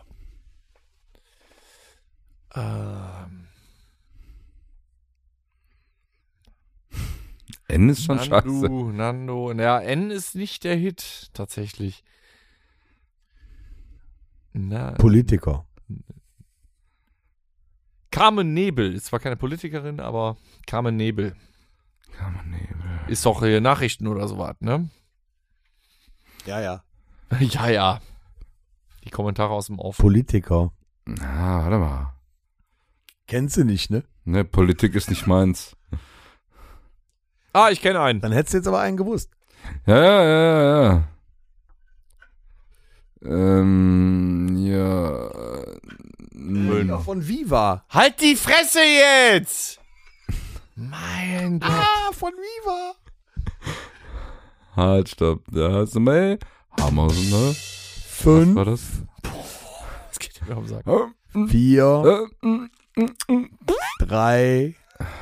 C: N ist schon scheiße.
B: Nando. Ja, N ist nicht der Hit, tatsächlich.
D: Politiker.
B: Carmen Nebel. Ist zwar keine Politikerin, aber Carmen Nebel. Ist doch Nachrichten oder sowas, ne?
D: Ja, ja.
B: Ja, ja. Die Kommentare aus dem Off.
D: Politiker.
C: Warte mal.
D: Kennst du nicht, ne?
C: Ne, Politik ist nicht meins.
B: Ah, ich kenne einen.
D: Dann hättest du jetzt aber einen gewusst.
C: Ja.
D: Von Viva.
B: Halt die Fresse jetzt! Mein Gott.
D: Ah, von Viva.
C: Halt, stopp. Da hast du mal. Hammer, ne? Was
D: 5,
C: war das?
B: Das geht mir am Sack.
D: 4, 3,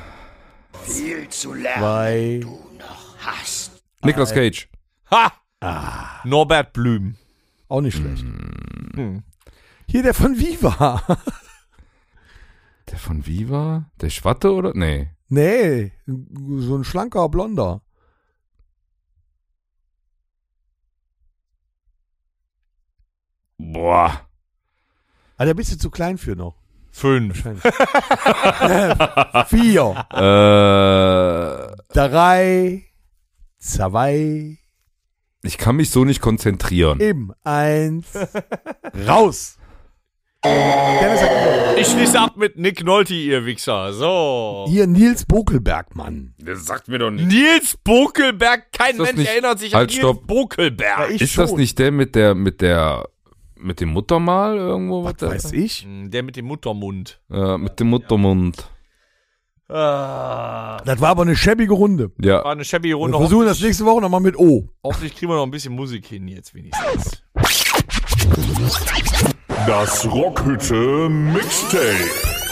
D: 2,
C: Nicolas Cage.
B: Ha! Norbert Blüm.
D: auch nicht schlecht. Hier der von Viva.
C: Der von Viva? Der Schwatte oder? Nee.
D: Nee, so ein schlanker Blonder.
C: Boah.
D: Ah, der bist du zu klein für noch.
B: 5.
D: 4, 3, 2,
C: Ich kann mich so nicht konzentrieren.
D: im 1, raus. Dennis hat gewonnen.
B: Ich schließe ab mit Nick Nolte, ihr Wichser. So.
D: Hier Nils Bokelberg, Mann.
C: Das sagt mir doch nicht.
B: Nils Bokelberg. Kein
C: Ist das
B: Mensch
C: nicht-
B: erinnert sich an
C: Halt,
B: Nils
C: stopp.
B: Bokelberg.
D: Ja, ich
C: Ist das
D: schon.
C: nicht der mit dem Muttermal irgendwo?
D: Was weiß ich?
B: Der mit dem Muttermund.
C: Mit dem Muttermund.
D: Das war aber eine schäbige Runde.
B: War
C: Ja.
B: eine shabby
D: Wir
B: Runde.
D: versuchen das nächste Woche nochmal mit O.
B: Hoffentlich kriegen wir noch ein bisschen Musik hin jetzt wenigstens.
A: Das Rockhütte Mixtape.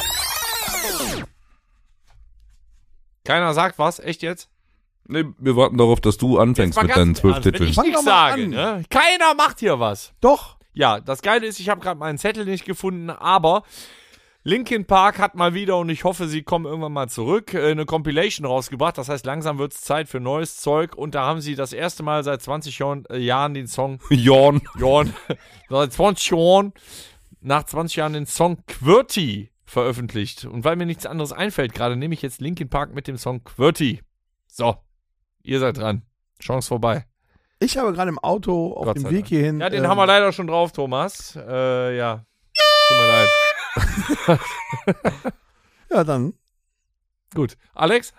B: Keiner sagt was? Echt jetzt?
C: Nee, wir warten darauf, dass du anfängst
B: Mal
C: mit
B: ganz
C: deinen 12
B: ernst, wenn
C: Titeln.
B: ich
D: Fang
B: nichts
D: doch mal
B: sage,
D: an.
B: ne? Keiner macht hier was.
D: Doch.
B: Ja, das Geile ist, ich habe gerade meinen Zettel nicht gefunden, aber Linkin Park hat mal wieder, und ich hoffe, sie kommen irgendwann mal zurück, eine Compilation rausgebracht. Das heißt, langsam wird es Zeit für neues Zeug. Und da haben sie das erste Mal seit 20 Jahren den Song
C: Jorn.
B: seit 20 Jahren, nach 20 Jahren den Song QWERTY veröffentlicht. Und weil mir nichts anderes einfällt gerade, nehme ich jetzt Linkin Park mit dem Song QWERTY. So, ihr seid dran. Chance vorbei.
D: Ich habe gerade im Auto auf
B: Gott
D: dem
B: sei
D: Weg
B: Dank.
D: hierhin.
B: Ja, den haben wir leider schon drauf, Thomas. Ja. Tut mir leid.
D: Ja, dann.
B: Gut. Alex?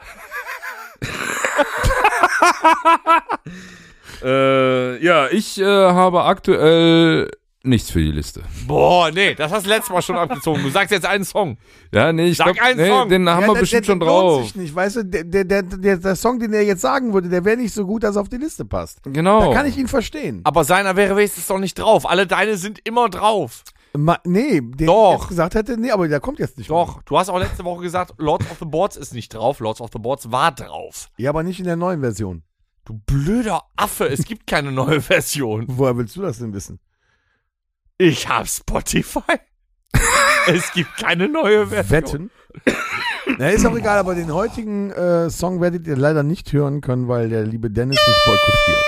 C: Ich habe aktuell nichts für die Liste.
B: Boah, nee, das hast du letztes Mal schon abgezogen. Du sagst jetzt einen Song.
C: Ja, nee, ich
B: Sag
C: glaub,
B: einen Song.
C: den haben wir bestimmt schon
D: lohnt
C: drauf.
D: sich nicht, weißt du, der Song, den er jetzt sagen würde, der wäre nicht so gut, dass er auf die Liste passt.
C: Genau.
D: Da kann ich ihn verstehen.
B: Aber seiner wäre wenigstens doch nicht drauf. Alle deine sind immer drauf.
D: Nee, den
B: Doch.
D: ich jetzt gesagt hätte, nee, aber der kommt jetzt nicht
B: Doch, du hast auch letzte Woche gesagt, Lords of the Boards ist nicht drauf. Lords of the Boards war drauf.
D: mehr. Ja, aber nicht in der neuen Version.
B: Du blöder Affe, es gibt keine neue Version.
D: Woher willst du das denn wissen?
B: Ich hab Spotify. Es gibt keine neue Version.
D: Wetten? Na, ist auch egal, aber den heutigen Song werdet ihr leider nicht hören können, weil der liebe Dennis mich boykottiert.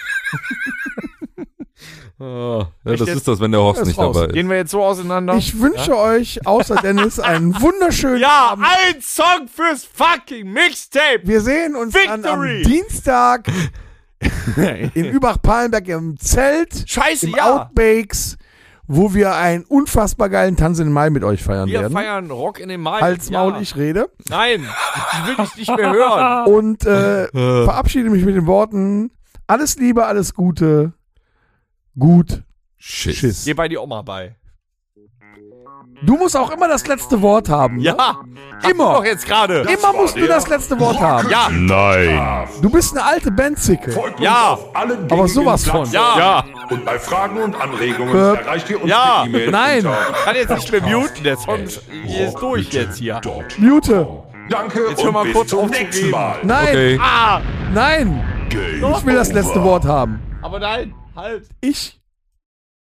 C: Ja,
B: Echt
C: das
B: jetzt?
C: ist das, wenn der Horst
D: Er ist
C: nicht
D: raus.
C: dabei ist.
B: Gehen wir jetzt so auseinander?
D: Ich wünsche euch außer Dennis einen wunderschönen
B: Ja,
D: Abend.
B: ein Song fürs fucking Mixtape.
D: Wir sehen uns dann am
B: Victory!
D: Dienstag in Übach-Palenberg im Zelt,
B: Scheiße,
D: im
B: ja.
D: Outbakes, wo wir einen unfassbar geilen Tanz in den Mai mit euch feiern
B: Wir
D: werden.
B: feiern Rock in den Mai.
D: Hals,
B: Ja.
D: Maul, ich rede.
B: Nein, ich will dich nicht mehr hören.
D: Und verabschiede mich mit den Worten: Alles Liebe, alles Gute, gut, Schiss.
B: Geh bei die Oma bei.
D: Du musst auch immer das letzte Wort haben.
B: Ja,
D: Ne? Immer.
B: doch jetzt gerade.
D: Immer musst du das letzte Wort haben.
B: Ja,
A: Nein.
D: Du bist eine alte Bandzicke.
A: Folgt
B: Ja.
A: uns auf allen
D: Aber
A: gängigen
D: sowas von.
A: Plattformen.
B: ja.
A: Und bei Fragen und Anregungen erreicht ihr uns
B: Ja.
A: per E-Mail
D: Nein.
A: unter
B: Kann jetzt nicht mehr muten. Der Song ist durch jetzt hier.
D: Mute.
A: Danke
B: Jetzt hör
A: und
B: mal
A: bis
B: kurz
A: zum
B: auf zu
A: nächsten
B: reden.
A: Mal.
D: Nein,
C: Okay.
B: Ah,
D: nein.
A: Game
D: Ich will das letzte
A: over.
D: Wort haben.
B: aber nein, halt.
D: Ich